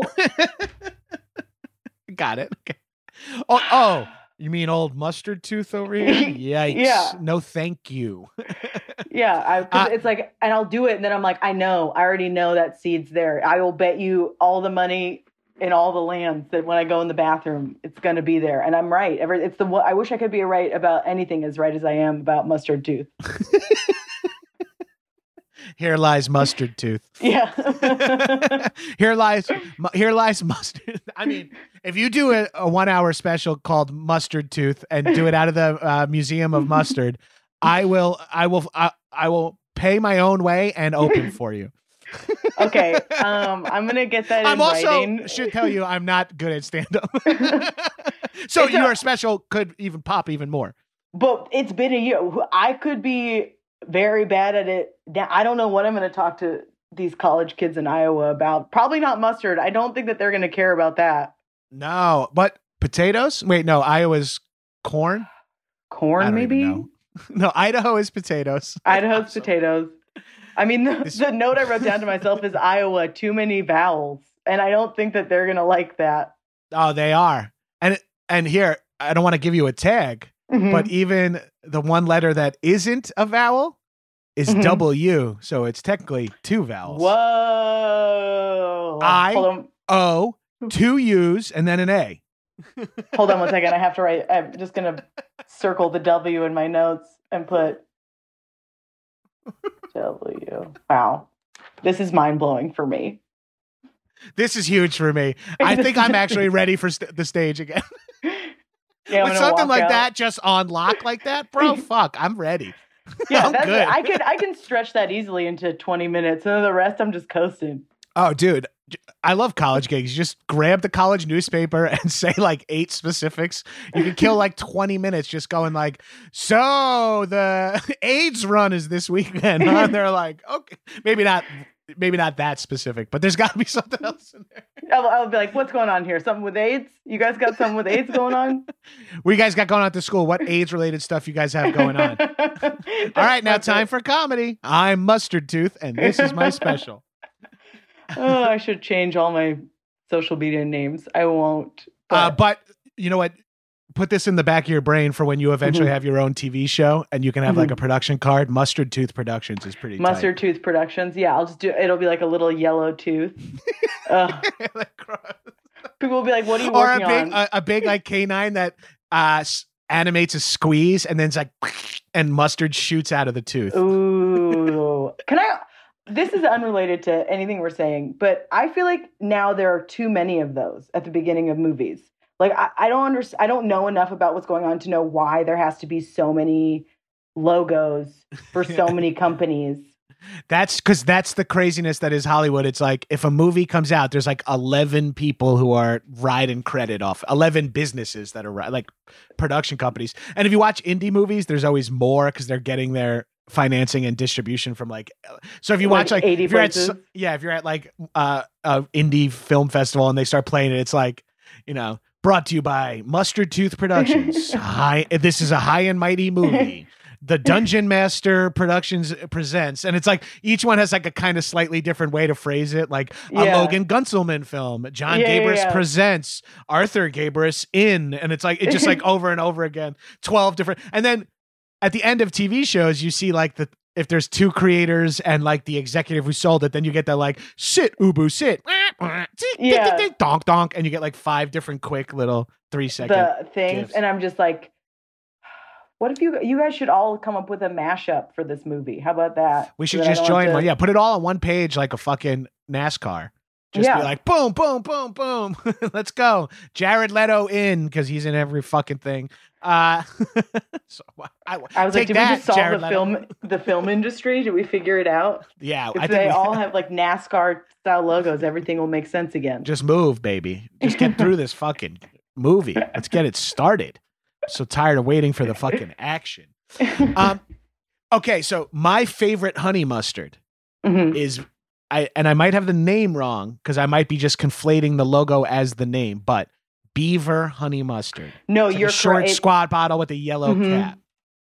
Got it. Okay. Oh, oh, you mean old mustard tooth over here? Yikes. Yeah. No, thank you. Yeah, I, 'cause Uh, it's like, and I'll do it. And then I'm like, I know, I already know that seed's there. I will bet you all the money in all the lands that when I go in the bathroom, it's going to be there. And I'm right. Every, it's the one, I wish I could be right about anything as right as I am about mustard tooth. Here lies mustard tooth. Yeah. here lies mu- here lies mustard. I mean, if you do a, a one hour special called Mustard Tooth and do it out of the uh, Museum of Mustard, I will I will I, I will pay my own way and open for you. Okay. Um, I'm going to get that in I'm also writing. should tell you I'm not good at stand up. so It's a- your special could even pop even more. But it's been a year. I could be very bad at it. Now, I don't know what I'm going to talk to these college kids in Iowa about. Probably not mustard. I don't think that they're going to care about that. No, but potatoes? Wait, no, Iowa's corn? I Corn, don't maybe? even know. No, Idaho is potatoes. Idaho's potatoes. I mean, the, This- the note I wrote down to myself is Iowa, too many vowels. And I don't think that they're going to like that. Oh, they are. And and here, I don't want to give you a tag, Mhm. but even the one letter that isn't a vowel is Mhm. W, so it's technically two vowels. Whoa. I- Hold on. O two U's, and then an A. Hold on one second. I have to write. I'm just going to circle the W in my notes and put W. Wow. This is mind blowing for me. This is huge for me. I think I'm actually ready for st- the stage again. Yeah, with something like out. that just on lock like that, bro, fuck, I'm ready. Yeah, I'm that's good. I could I can stretch that easily into twenty minutes, and then the rest I'm just coasting. Oh, dude, I love college gigs. You just grab the college newspaper and say like eight specifics. You can kill like twenty minutes just going like, so the AIDS run is this weekend. Huh? And they're like, okay, maybe not. Maybe not that specific, but there's got to be something else in there. I'll, I'll be like, what's going on here? Something with AIDS? You guys got something with AIDS going on? What you guys got going on at the school? What AIDS-related stuff you guys have going on? All right, now time for comedy. I'm Mustard Tooth, and this is my special. Oh, I should change all my social media names. I won't. But, uh, but you know what? Put this in the back of your brain for when you eventually mm-hmm. have your own T V show and you can have mm-hmm. like a production card. Mustard Tooth Productions is pretty Mustard tight. Tooth Productions. Yeah, I'll just do it'll be like a little yellow tooth. uh, people will be like, what are you or working a big, on? A, a big like canine that uh, animates a squeeze and then it's like and mustard shoots out of the tooth. Ooh. Can I this is unrelated to anything we're saying, but I feel like now there are too many of those at the beginning of movies. Like, I, I don't understand. I don't know enough about what's going on to know why there has to be so many logos for so many companies. That's because that's the craziness that is Hollywood. It's like if a movie comes out, there's like eleven people who are riding credit off, eleven businesses that are like production companies. And if you watch indie movies, there's always more because they're getting their financing and distribution from like. So if you watch like, like if you're at, yeah, if you're at like uh, a indie film festival and they start playing it, it's like, you know. Brought to you by Mustard Tooth Productions. High, this is a high and mighty movie. The Dungeon Master Productions presents, and it's like each one has like a kind of slightly different way to phrase it. Like a yeah. Logan Gunselman film, John yeah, Gabris yeah, yeah. presents Arthur Gabris in, and it's like it's just like over and over again, twelve different. And then at the end of T V shows, you see like the. If there's two creators and like the executive who sold it, then you get that like sit ubu sit, yeah. donk donk, and you get like five different quick little three second the things, gifs. And I'm just like, what if you you guys should all come up with a mashup for this movie? How about that? We should so just join to... one. Yeah, put it all on one page like a fucking NASCAR. Just yeah. be like boom, boom, boom, boom. Let's go. Jared Leto in because he's in every fucking thing. Uh, so I, I was like, did that, we just solve Jared the Leto. film the film industry? Did we figure it out? Yeah, if I they think we, all have like NASCAR style logos, everything will make sense again. Just move, baby. Just get through this fucking movie. Let's get it started. I'm so tired of waiting for the fucking action. Um, okay, so my favorite honey mustard mm-hmm. is I, and I might have the name wrong because I might be just conflating the logo as the name, but. Beaver honey mustard. No, like you're a short correct. squat bottle with a yellow mm-hmm. cap.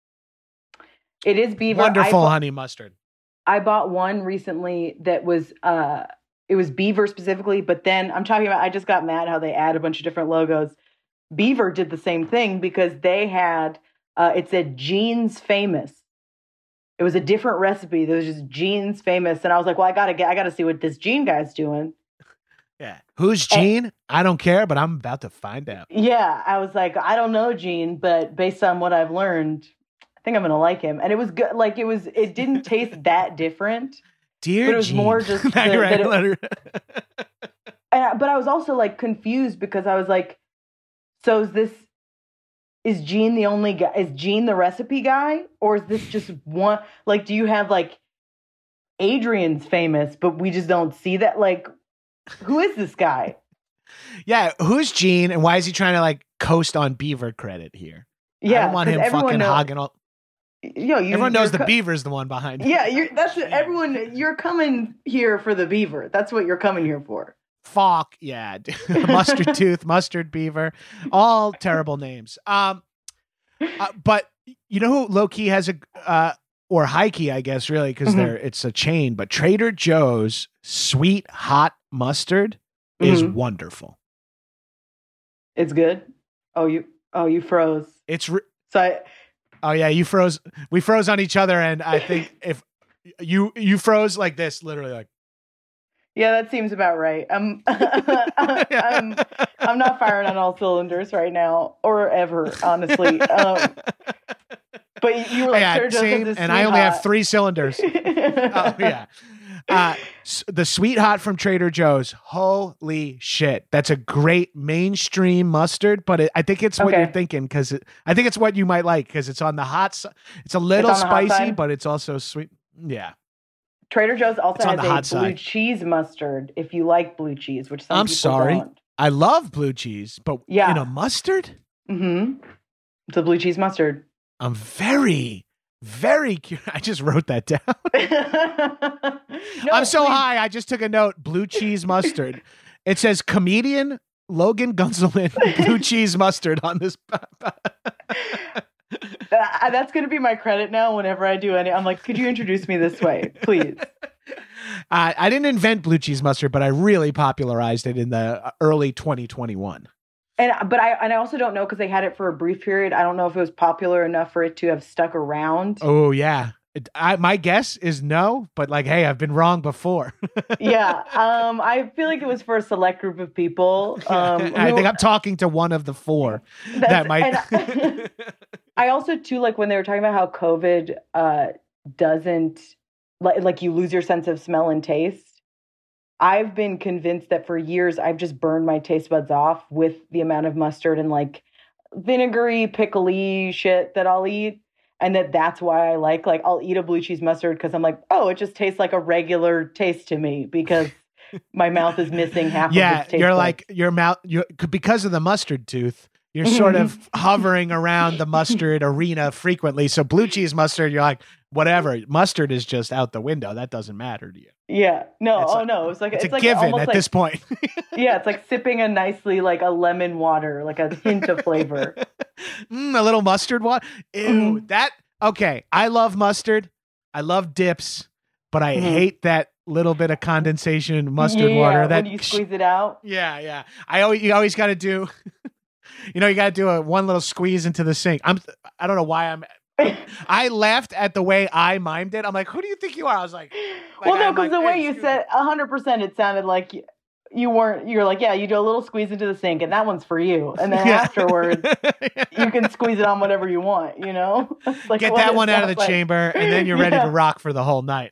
It is Beaver. Wonderful I honey mustard. I bought one recently that was uh it was Beaver specifically, but then I'm talking about I just got mad how they add a bunch of different logos. Beaver did the same thing because they had uh it said Gene's Famous. It was a different recipe. There was just Gene's Famous, and I was like, well, I gotta get I gotta see what this Gene guy's doing. Yeah. Who's Gene? And, I don't care, but I'm about to find out. Yeah. I was like, I don't know Gene, but based on what I've learned, I think I'm going to like him. And it was good. Like it was, it didn't taste that different. Dear But it was Gene. more just, the, that it, and I, but I was also like confused because I was like, so is this, is Gene the only guy, is Gene the recipe guy? Or is this just one, like, do you have like Adrian's Famous, but we just don't see that? Like, who is this guy? Yeah, who's Gene and why is he trying to like coast on Beaver credit here? Yeah, I don't want him fucking knows, hogging all. Yo, you, everyone knows the co- Beaver's the one behind it. Yeah, you're, that's everyone. You're coming here for the Beaver. That's what you're coming here for. Fuck yeah, Mustard Tooth, Mustard Beaver, all terrible names. Um, uh, but you know who low key has a uh. Or high key, I guess, really, because mm-hmm. they're it's a chain. But Trader Joe's sweet hot mustard mm-hmm. is wonderful. It's good. Oh, you oh you froze. It's re- so. I, oh yeah, you froze. We froze on each other, and I think if you you froze like this, literally like. Yeah, that seems about right. I'm, I'm, I'm not firing on all cylinders right now, or ever, honestly. Um, but you were like, yeah, Trader Joe's same, has this and sweet I only hot. have three cylinders. Oh yeah. Uh, s- the Sweet Hot from Trader Joe's. Holy shit. That's a great mainstream mustard, but it, I think it's what Okay. you're thinking because I think it's what you might like because it's on the hot side. It's a little on the hot spicy, side? but it's also sweet. Yeah. Trader Joe's also It's on has the a hot blue side. cheese mustard if you like blue cheese, which some I'm people sorry. don't. I love blue cheese, but Yeah. in a mustard, Mm-hmm. It's a blue cheese mustard. I'm very, very curious. I just wrote that down. No, I'm so please. high. I just took a note. Blue cheese mustard. It says comedian Logan Gunzelman blue cheese mustard on this. Uh, that's going to be my credit now whenever I do any. I'm like, could you introduce me this way, please? Uh, I didn't invent blue cheese mustard, but I really popularized it in the early twenty twenty-one. And but I and I also don't know because they had it for a brief period. I don't know if it was popular enough for it to have stuck around. Oh yeah. It, I, my guess is no, but like, hey, I've been wrong before. Yeah, um, I feel like it was for a select group of people. Um, I who- think I'm talking to one of the four That's- that might. and I also too like when they were talking about how COVID uh, doesn't like like you lose your sense of smell and taste. I've been convinced that for years I've just burned my taste buds off with the amount of mustard and like vinegary, pickly shit that I'll eat, and that that's why I like like I'll eat a blue cheese mustard because I'm like, oh, it just tastes like a regular taste to me because my mouth is missing half. yeah, of its taste you're buds. like your mouth. You because of the mustard tooth. You're sort of hovering around the mustard arena frequently. So blue cheese mustard, you're like, whatever. Mustard is just out the window. That doesn't matter to you. Yeah. No. It's oh a- no. It's like It's, it's, a like given almost at like, this point. yeah. It's like sipping a nicely like a lemon water, like a hint of flavor. Mm, a little mustard water. Ew, Mhm. that okay. I love mustard. I love dips, but I Mhm. hate that little bit of condensation mustard yeah, water. That when you squeeze it out. yeah, yeah. I always you always got to do. You know, you got to do a one little squeeze into the sink. I'm. I don't know why I'm. I laughed at the way I mimed it. I'm like, who do you think you are? I was like, like well, no, I'm because like, the way "Hey, you excuse said a hundred percent, it sounded like you, you weren't. You're like, yeah, you do a little squeeze into the sink, and that one's for you. And then Yeah. afterwards, you can squeeze it on whatever you want. You know, It's like, Get what that is one out of the like? chamber, and then you're ready Yeah. to rock for the whole night.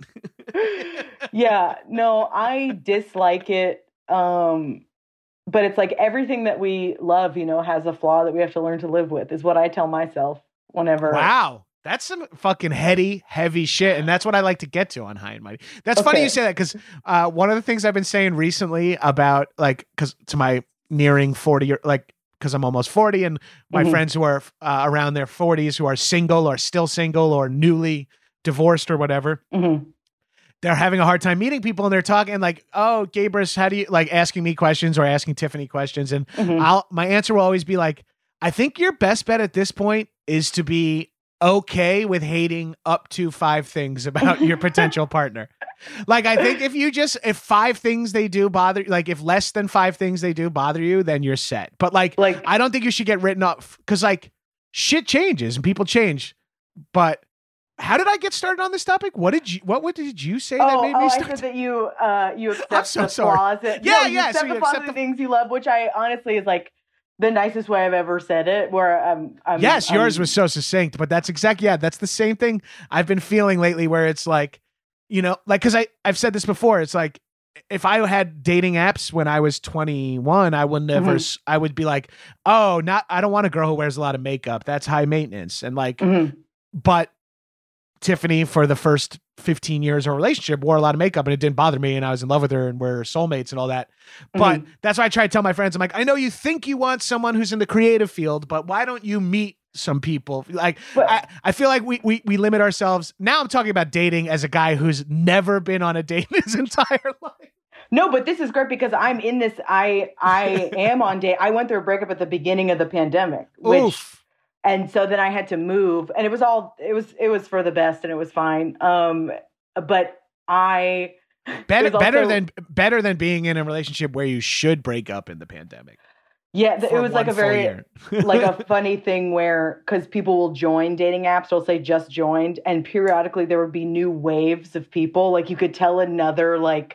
Yeah, no, I dislike it. Um, but it's like everything that we love, you know, has a flaw that we have to learn to live with, is what I tell myself whenever. Wow. That's some fucking heady, heavy shit. And that's what I like to get to on High and Mighty. That's funny Okay. you say that because uh, one of the things I've been saying recently about like, because to my nearing forty, year, like, because I'm almost forty and my Mhm. friends who are uh, around their forties who are single or still single or newly divorced or whatever, Mhm. they're having a hard time meeting people and they're talking like, oh, Gabrus, how do you like asking me questions or asking Tiffany questions? And Mhm. I'll, my answer will always be like, I think your best bet at this point is to be okay with hating up to five things about your potential partner. Like, I think if you just, if five things they do bother, like if less than five things they do bother you, then you're set. But like, Like, I don't think you should get written off because like shit changes and people change. But how did I get started on this topic? What did you, what, what did you say that oh, made oh, me I start? said that you, uh, you accept so the sorry. flaws. That, Yeah, no, you yeah, accept so you the accept positive the- things you love, which I honestly is like the nicest way I've ever said it. Where I'm, I'm Yes, yours I'm- was so succinct, but that's exactly, yeah, that's the same thing I've been feeling lately where it's like, you know, like, cause I, I've said this before. It's like, if I had dating apps when I was twenty-one, I would never, Mhm. I would be like, oh, not, I don't want a girl who wears a lot of makeup. That's high maintenance. And like, Mhm. but Tiffany for the first fifteen years of our relationship wore a lot of makeup and it didn't bother me. And I was in love with her and we're soulmates and all that. But Mhm. that's why I try to tell my friends, I'm like, I know you think you want someone who's in the creative field, but why don't you meet some people? Like, But- I, I feel like we, we, we limit ourselves. Now I'm talking about dating as a guy who's never been on a date in his entire life. No, but this is great because I'm in this. I I am on date. I went through a breakup at the beginning of the pandemic, which, Oof. and so then I had to move, and it was all it was it was for the best, and it was fine. Um, but I Better, it was better also- than better than being in a relationship where you should break up in the pandemic. yeah, th- for it was like one a full very year. like a funny thing where because people will join dating apps, they'll say just joined, and periodically there would be new waves of people. Like you could tell another like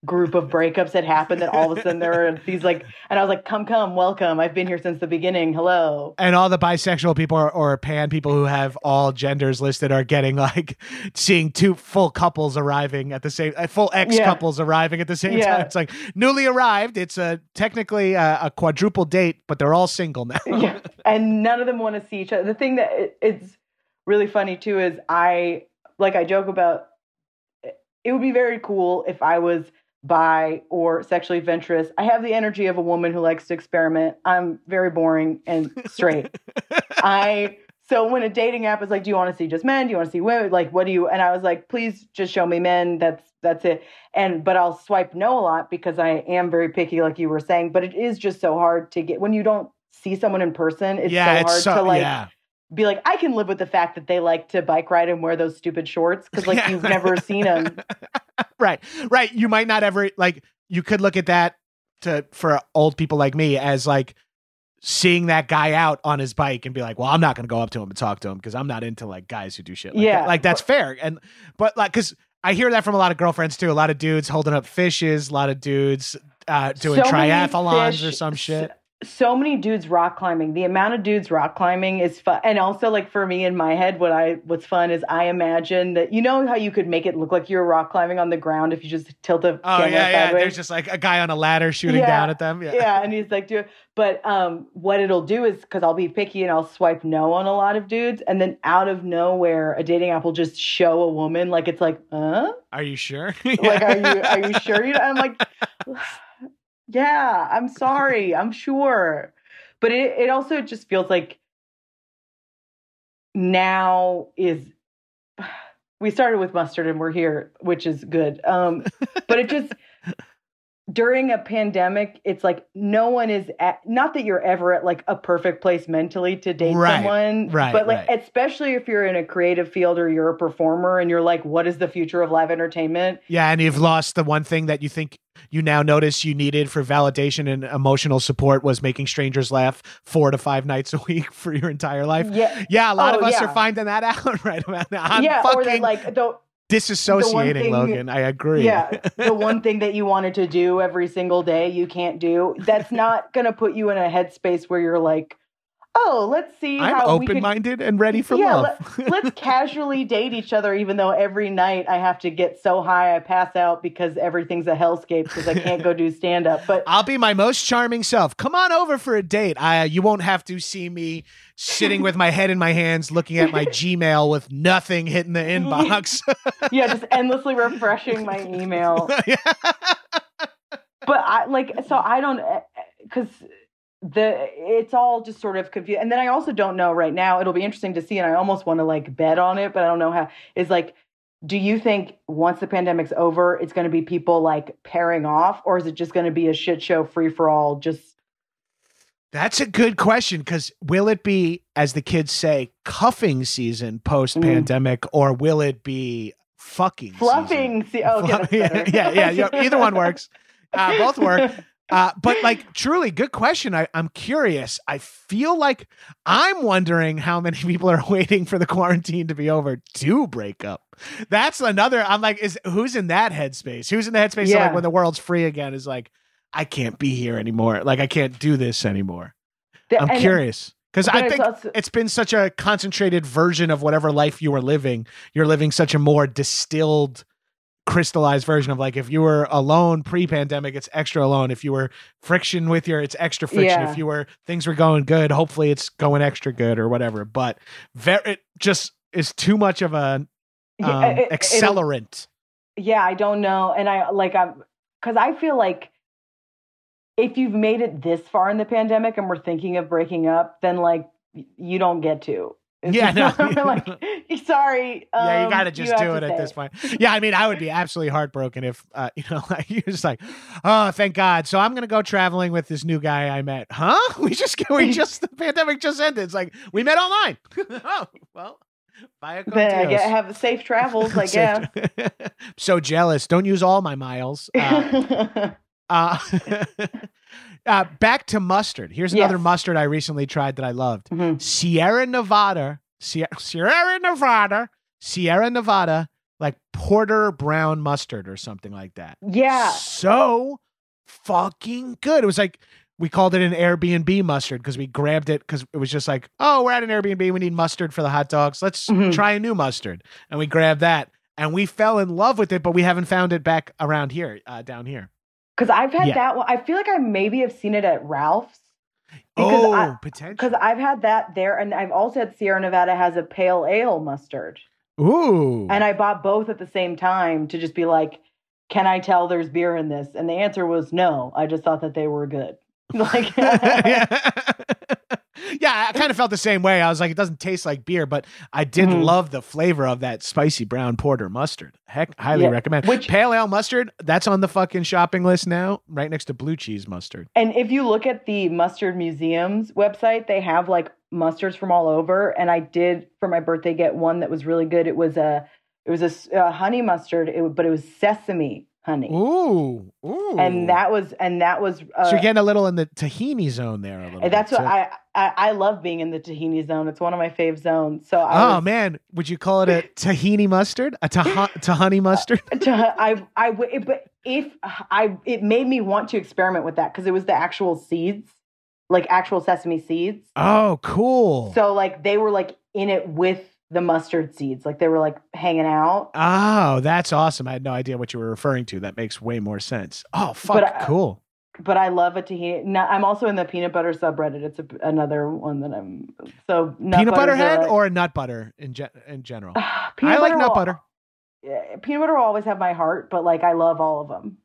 group of breakups had happened that all of a sudden there were these like, and I was like, come, come, welcome. I've been here since the beginning. Hello. And all the bisexual people or, or pan people who have all genders listed are getting like seeing two full couples arriving at the same, uh, full ex Yeah. couples arriving at the same Yeah. time. It's like newly arrived. It's a technically a, a quadruple date, but they're all single now. Yeah. And none of them want to see each other. The thing that it, it's really funny too is I, like I joke about, it would be very cool if I was bi or sexually adventurous. I have the energy of a woman who likes to experiment. I'm very boring and straight. I so when a dating app is like, do you want to see just men? Do you want to see women? Like, what do you? And I was like, please just show me men. That's that's it. And but I'll swipe no a lot because I am very picky, like you were saying. But it is just so hard to get when you don't see someone in person. It's yeah, so it's hard so, to like. Yeah. Be like, I can live with the fact that they like to bike ride and wear those stupid shorts because like you've never seen them. Right, right. You might not ever like. You could look at that to for old people like me as like seeing that guy out on his bike and be like, well, I'm not going to go up to him and talk to him because I'm not into like guys who do shit. Like Yeah, that. Like that's but- fair. And but like because I hear that from a lot of girlfriends too. A lot of dudes holding up fishes. A lot of dudes uh, doing So many triathlons fish, or some shit. So many dudes rock climbing. The amount of dudes rock climbing is fun. And also like for me in my head, what I what's fun is I imagine that, you know how you could make it look like you're rock climbing on the ground if you just tilt a Oh camera yeah, yeah. sideways? There's just like a guy on a ladder shooting Yeah, down at them. Yeah, yeah, and he's like, dude. But um, what it'll do is because I'll be picky and I'll swipe no on a lot of dudes, and then out of nowhere, a dating app will just show a woman like it's like, huh? Are you sure? Like, are you are you sure? You know, I'm like, yeah, I'm sorry, I'm sure, but it it also just feels like now is. We started with mustard and we're here, which is good. Um, but it just. During a pandemic, it's like no one is at, not that you're ever at like a perfect place mentally to date Right, someone, right, but like, right. especially if you're in a creative field or you're a performer and you're like, what is the future of live entertainment? Yeah, and you've lost the one thing that you think you now notice you needed for validation and emotional support was making strangers laugh four to five nights a week for your entire life. Yeah. Yeah, a lot Oh, of us yeah. are finding that out right about now. I'm yeah. fucking Or that like the, disassociating, thing- Logan. I agree. yeah, the one thing that you wanted to do every single day, you can't do. That's not going to put you in a headspace where you're like, oh, let's see I'm how we could open-minded and ready for yeah, love. let, let's casually date each other, even though every night I have to get so high I pass out because everything's a hellscape because I can't go do stand up. But I'll be my most charming self. Come on over for a date. I you won't have to see me sitting with my head in my hands looking at my Gmail with nothing hitting the inbox. yeah, just endlessly refreshing my email. But I like so I don't because the it's all just sort of confused. And then I also don't know right now. It'll be interesting to see, and I almost want to like bet on it, but I don't know how. Is like, do you think once the pandemic's over, it's going to be people like pairing off, or is it just going to be a shit show, free for all? Just That's a good question, because will it be, as the kids say, cuffing season post pandemic, mm. or will it be fucking fluffing? Se- oh, Fluff- yeah, yeah, yeah, yeah. Either one works. Uh, both work. Uh, but like, truly, good question. I, I'm curious. I feel like I'm wondering how many people are waiting for the quarantine to be over to break up. That's another. I'm like, is who's in that headspace? Who's in the headspace? Yeah. Of like when the world's free again is like, I can't be here anymore. Like I can't do this anymore. The, I'm and, curious because I it's think also, it's been such a concentrated version of whatever life you were living. You're living such a more distilled, crystallized version of like if you were alone pre-pandemic, it's extra alone. If you were friction with your, it's extra friction. Yeah. If you were things were going good, hopefully it's going extra good or whatever. But very, it just is too much of a um, yeah, it, accelerant. Yeah, I don't know, and I like I'm because I feel like if you've made it this far in the pandemic and we're thinking of breaking up, then like you don't get to. It's Yeah, no. like, sorry. Um, Yeah, you got to just do to it at say. this point. Yeah, I mean, I would be absolutely heartbroken if, uh, you know, like you're just like, oh, thank God. So I'm gonna go traveling with this new guy I met. Huh? We just, we just, the pandemic just ended. It's like we met online. Oh, well, via Then I get, have safe travels, I guess. So jealous. Don't use all my miles. Uh, uh, uh, back to mustard. Here's another Yes. mustard I recently tried that I loved. Mhm. Sierra Nevada, Sierra, Sierra Nevada, Sierra Nevada, like porter brown mustard or something like that. Yeah. So fucking good. It was like, we called it an Airbnb mustard because we grabbed it because it was just like, oh, we're at an Airbnb. We need mustard for the hot dogs. Let's Mhm. try a new mustard. And we grabbed that and we fell in love with it, but we haven't found it back around here, uh, down here. Because I've had Yeah. that one. I feel like I maybe have seen it at Ralph's. Oh, I, potentially. Because I've had that there. And I've also had Sierra Nevada has a pale ale mustard. Ooh. And I bought both at the same time to just be like, can I tell there's beer in this? And the answer was no. I just thought that they were good. Like, yeah. Yeah, I kind of felt the same way. I was like, it doesn't taste like beer, but I did Mhm. love the flavor of that spicy brown porter mustard. Heck, highly Yeah, recommend. which- Pale ale mustard, that's on the fucking shopping list now, right next to blue cheese mustard. And if you look at the Mustard Museum's website, they have like mustards from all over. And I did for my birthday get one that was really good. It was a it was a, s- a honey mustard, it, but it was sesame honey. Ooh, ooh. And that was and that was uh, so you're getting a little in the tahini zone there a little and that's bit. what So- I, I I love being in the tahini zone. It's one of my fave zones. So I Oh was, man, would you call it a tahini mustard? A tah- tahani mustard? to, I I w- it- but if I it made me want to experiment with that because it was the actual seeds, like actual sesame seeds. Oh, cool. So like they were like in it with the mustard seeds, like they were like hanging out. Oh, that's awesome. I had no idea what you were referring to. That makes way more sense. Oh, fuck, But I- cool. But I love a tahini. No, I'm also in the peanut butter subreddit. It's a, another one that I'm so nut Peanut butter butters are head like- or a nut butter in ge- in general? peanut I like nut will- butter. Yeah, peanut butter will always have my heart, but like I love all of them.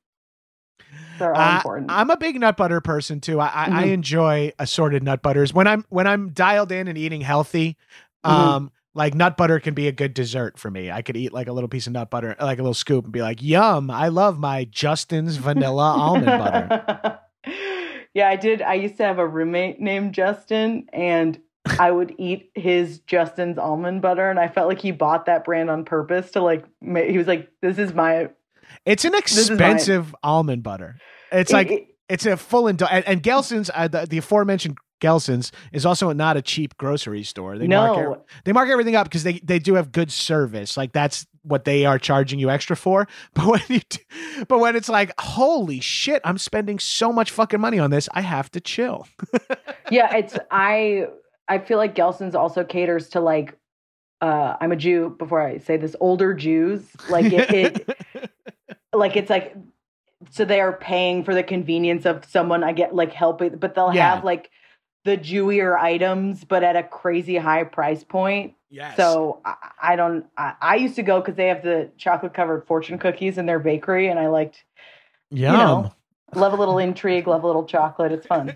They're all Uh, important. I'm a big nut butter person too. I, I, I Mhm. enjoy assorted nut butters when I'm when I'm dialed in and eating healthy. Mhm. Um, like nut butter can be a good dessert for me. I could eat like a little piece of nut butter, like a little scoop, and be like, "Yum! I love my Justin's vanilla almond butter." Yeah, I did. I used to have a roommate named Justin, and I would eat his Justin's almond butter, and I felt like he bought that brand on purpose to like. Ma- he was like, "This is my." It's an is mine. expensive almond butter. It's It- like it- it's a full indul- and, and Gelson's, uh, the, the aforementioned Gelson's, is also not a cheap grocery store. They mark no, ev- they mark everything up because they they do have good service. Like that's what they are charging you extra for. But when you do, but when it's like, holy shit, I'm spending so much fucking money on this, I have to chill. yeah, it's I. I feel like Gelson's also caters to like. Uh, I'm a Jew. Before I say this, older Jews like it. it like it's like so they are paying for the convenience of someone I get like helping, but they'll Yeah. have like the Jewier items, but at a crazy high price point. Yes. So I, I don't. I, I used to go because they have the chocolate covered fortune cookies in their bakery, and I liked Yum. you know love a little intrigue, love a little chocolate. It's fun.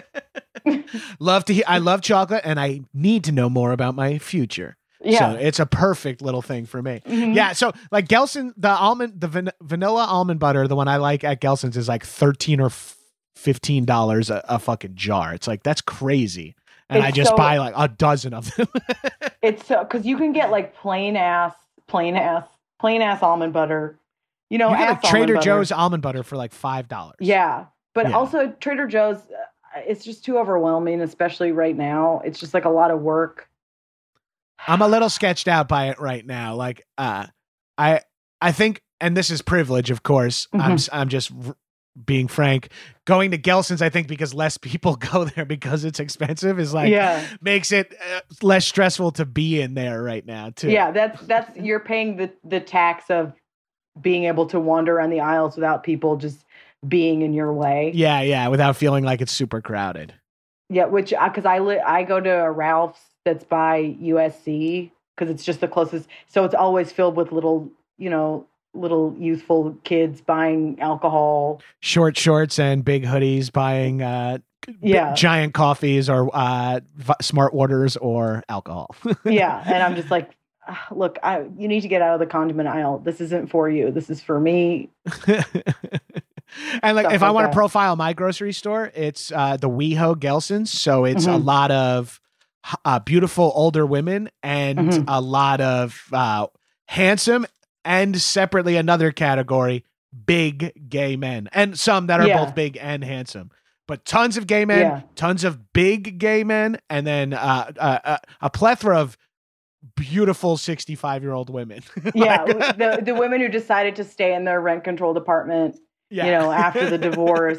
Love to hear. I love chocolate, and I need to know more about my future. Yeah. So it's a perfect little thing for me. Mhm. Yeah. So like Gelson, the almond, the van- vanilla almond butter, the one I like at Gelson's is like thirteen or fifteen dollars a, a fucking jar. It's like that's crazy, and It's I just so- buy like a dozen of them. It's so because you can get like plain ass, plain ass, plain ass almond butter. You know, You get ass a Trader almond butter. Joe's almond butter for like five dollars. Yeah, but Yeah. also Trader Joe's. uh, It's just too overwhelming, especially right now. It's just like a lot of work. I'm a little sketched out by it right now. Like, uh, I, I think, and this is privilege, of course. I'm, Mhm. s- I'm just r- being frank. Going to Gelson's, I think, because less people go there because it's expensive, is like Yeah. makes it uh, less stressful to be in there right now, too. Yeah, that's that's you're paying the the tax of being able to wander around the aisles without people just being in your way. yeah, yeah. Without feeling like it's super crowded. Yeah, which because I li- I go to a Ralph's that's by U S C because it's just the closest. So it's always filled with little, you know, little youthful kids buying alcohol. Short shorts and big hoodies, buying uh, b- Yeah. giant coffees or uh, v- smart waters or alcohol. Yeah, and I'm just like, "Ah, look, I you need to get out of the condiment aisle. This isn't for you. This is for me. And like, Stuff if I like want that. to profile my grocery store, it's uh, the WeHo Gelson's. So it's a Mhm. lot of uh, beautiful older women and Mhm. a lot of uh, handsome and separately another category, big gay men, and some that are Yeah. both big and handsome. But tons of gay men, Yeah. tons of big gay men, and then uh, uh, uh, a plethora of beautiful sixty-five year old women. Yeah, Like, the the women who decided to stay in their rent controlled apartment, yeah. you know, after the divorce,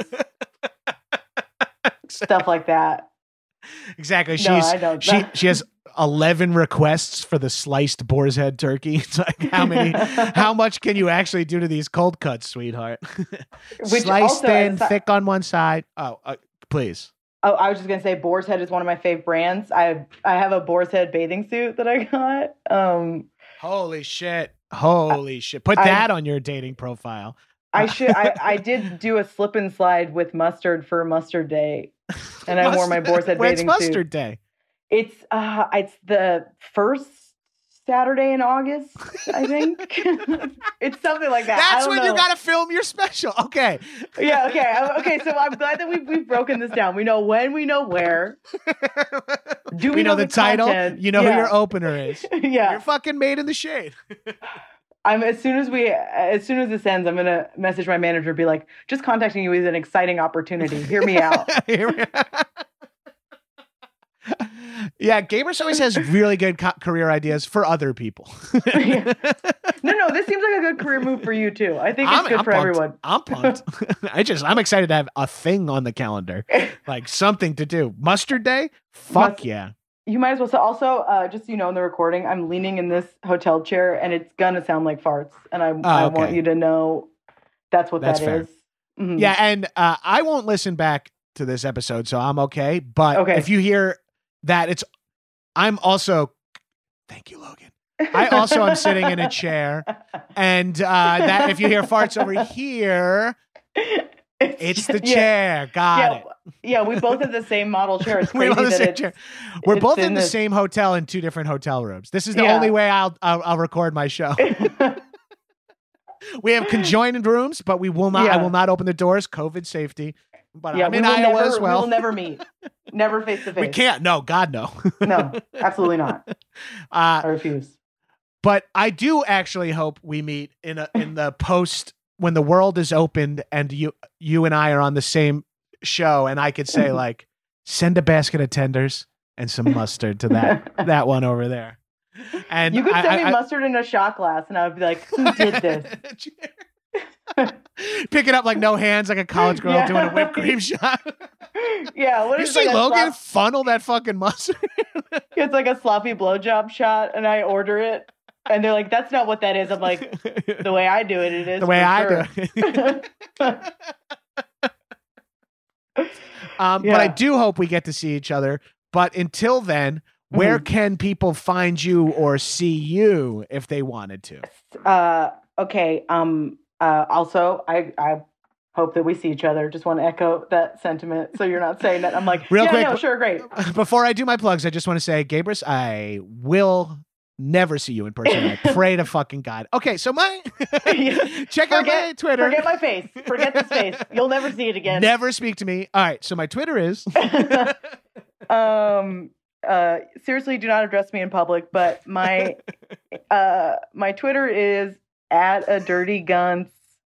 stuff like that. Exactly. No, She's I don't. she she has eleven requests for the sliced boar's head turkey. It's like, how many, how much can you actually do to these cold cuts, sweetheart? Which Sliced also, thin, as a si- thick on one side. Oh, uh, please. Oh, I was just gonna say, Boar's Head is one of my fave brands. I I have a Boar's Head bathing suit that I got. Um, Holy shit! Holy shit! Put I- that on your dating profile. I should. I, I did do a slip and slide with mustard for Mustard Day, and I wore my Boar's Head When's bathing Mustard suit. Day? It's uh, it's the first Saturday in August, I think. It's something like that. I That's don't when know. you gotta film your special. Okay. Yeah. Okay. I'm- Okay. So I'm glad that we've we've broken this down. We know when. We know where. Do we, We know the title. content? You know Yeah. who your opener is. Yeah. You're fucking Made in the Shade. I'm as soon as we as soon as this ends, I'm gonna message my manager and be like, just contacting you is an exciting opportunity. Hear me out. Yeah, Gabrus always has really good co- career ideas for other people. Yeah. No, no, this seems like a good career move for you too. I think it's I'm, good I'm for pumped. everyone. I'm pumped. I just I'm excited to have a thing on the calendar, like something to do. Mustard Day, fuck Must- yeah. You might as well. So also, uh, just so you know, in the recording, I'm leaning in this hotel chair, and it's gonna sound like farts. And I, I okay. want you to know that's what That's that fair. is. Mhm. Yeah, and uh, I won't listen back to this episode, so I'm okay. But Okay. if you hear that, it's I'm also. Thank you, Logan. I also am sitting in a chair, and uh, that if you hear farts over here, it's the yeah, chair. Got yeah, it. yeah. We both have the same model chair. It's We crazy both have the that same it's, chair. We're it's both in, in the this- same hotel in two different hotel rooms. This is the Yeah. only way I'll, I'll I'll record my show. We have conjoined rooms, but we will not. I Yeah. will not open the doors. COVID safety. But yeah, I'm we in will Iowa never, as well. We will never meet. Never face to face. We can't. No, God, no. No, absolutely not. Uh, I refuse. but I do actually hope we meet in a in the post when the world is opened and you you and I are on the same show, and I could say like, send a basket of tenders and some mustard to that that one over there. And You could I- send me I- mustard in a shot glass, and I would be like, "Who did this?" Pick it up like no hands, like a college girl Yeah. doing a whipped cream shot. Yeah, what You is see like a Logan slop- funnel that fucking mustard? It's like a sloppy blowjob shot, and I order it, and they're like, "That's not what that is." I'm like, "The way I do it, it is." The way for I sure. do it. um, Yeah. But I do hope we get to see each other. But until then, where Mhm. can people find you or see you if they wanted to? Uh, okay. Um. Uh. Also, I I hope that we see each other. Just want to echo that sentiment, so you're not saying that. I'm like, Real yeah, quick, no, sure, great. Before I do my plugs, I just want to say, Gabrus, I will never see you in person. I pray to fucking God. Okay, so my check out my Forget- Twitter. Forget my face. Forget this face. You'll never see it again. Never speak to me. All right, so my Twitter is um. Uh. Seriously, do not address me in public. But my uh my Twitter is at a dirty guns.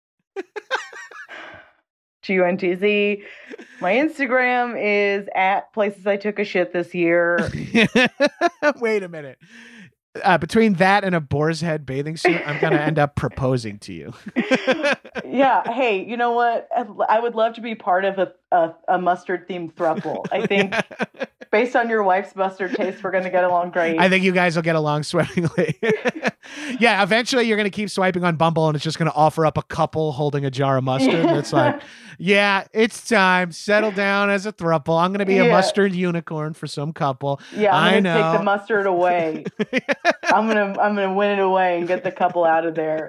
G U N T Z. My Instagram is at places I took a shit this year. Wait a minute. Uh, between that and a boar's head bathing suit, I'm gonna end up proposing to you. Yeah. Hey, you know what? I would love to be part of a a, a mustard themed throuple. I think based on your wife's mustard taste, we're gonna get along great. I think you guys will get along swimmingly. Yeah, eventually you're gonna keep swiping on Bumble, and it's just gonna offer up a couple holding a jar of mustard. And it's like, yeah, it's time. Settle down as a throuple. I'm gonna be a Yeah. mustard unicorn for some couple. yeah, I'm I gonna know. take the mustard away. I'm gonna I'm gonna win it away and get the couple out of there.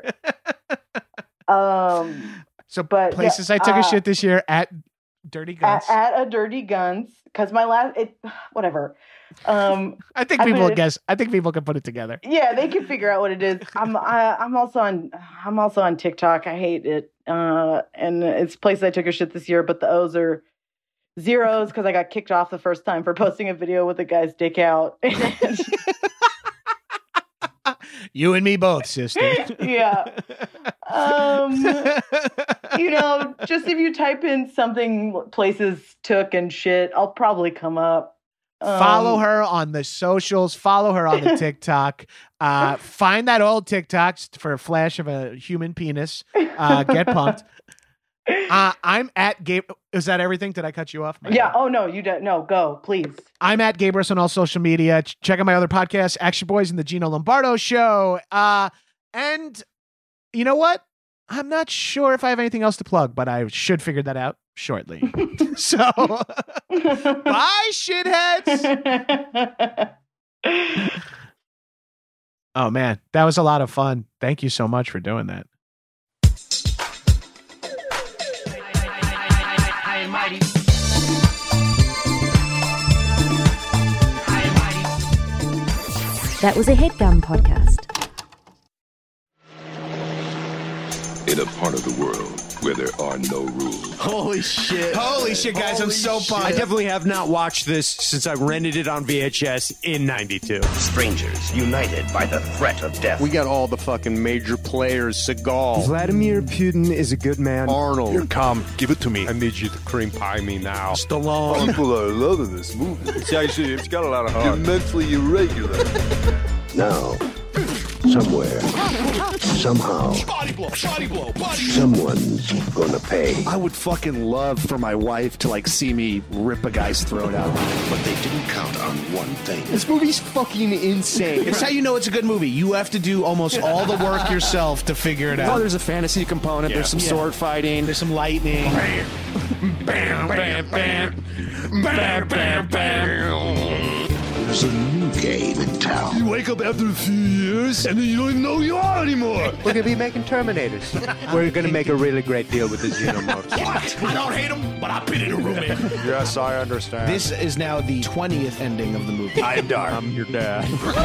Um, So But, places yeah, I took uh, a shit this year at Dirty Guns. at, at a dirty guns because my last it whatever. Um, I think I people mean, will guess. I think people can put it together. yeah, they can figure out what it is. I'm I, I'm also on I'm also on TikTok. I hate it. Uh, and it's places I took a shit this year, but the O's are zeros because I got kicked off the first time for posting a video with a guy's dick out. You and me both, sister. Yeah. Um, you know, just if you type in something places took and shit, I'll probably come up. Follow Um, her on the socials. Follow her on the TikTok. Uh, find that old TikTok for a flash of a human penis. Uh, get pumped. Uh, I'm at Gabe. Is that everything? Did I cut you off? My Yeah. bad. Oh no, you don't. No, go please. I'm at Gabe Russ on all social media. Ch- Check out my other podcasts, Action Boys and the Gino Lombardo Show. Uh, and you know what? I'm not sure if I have anything else to plug, but I should figure that out shortly. So, bye, shitheads. Oh man, that was a lot of fun. Thank you so much for doing that. That was a HeadGum podcast. In a part of the world where there are no rules. Holy shit. Holy shit, guys, I'm so pumped. I definitely have not watched this since I rented it on V H S in ninety-two. Strangers united by the threat of death. We got all the fucking major players. Seagal. Vladimir Putin is a good man. Arnold. Here, come, give it to me. I need you to cream pie me now. Stallone. People are loving this movie. It's actually, it's got a lot of You're heart. mentally irregular. Now, somewhere, somehow, Body blow, body blow, body someone's gonna pay. I would fucking love for my wife to like see me rip a guy's throat out. But they didn't count on one thing. This movie's fucking insane. It's how you know it's a good movie. You have to do almost all the work yourself to figure it Oh, out. there's a fantasy component. There's some Yeah. sword fighting. There's some lightning. bam, bam, bam, bam, bam, bam. There's a new game in town. You wake up after a few years and then you don't even know who you are anymore. We're gonna be making Terminators. We're gonna make a really great deal with the Gino Motors. What? I don't hate him, but I've been in a room in. Yes, I understand. This is now the twentieth ending of the movie. I am dark. I'm your dad.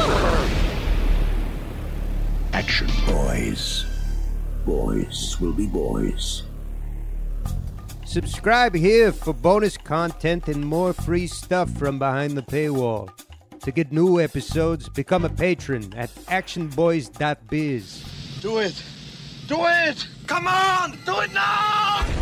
Action boys. Boys will be boys. Subscribe here for bonus content and more free stuff from behind the paywall. To get new episodes, become a patron at action boys dot biz. Do it. Do it. Come on. Do it now.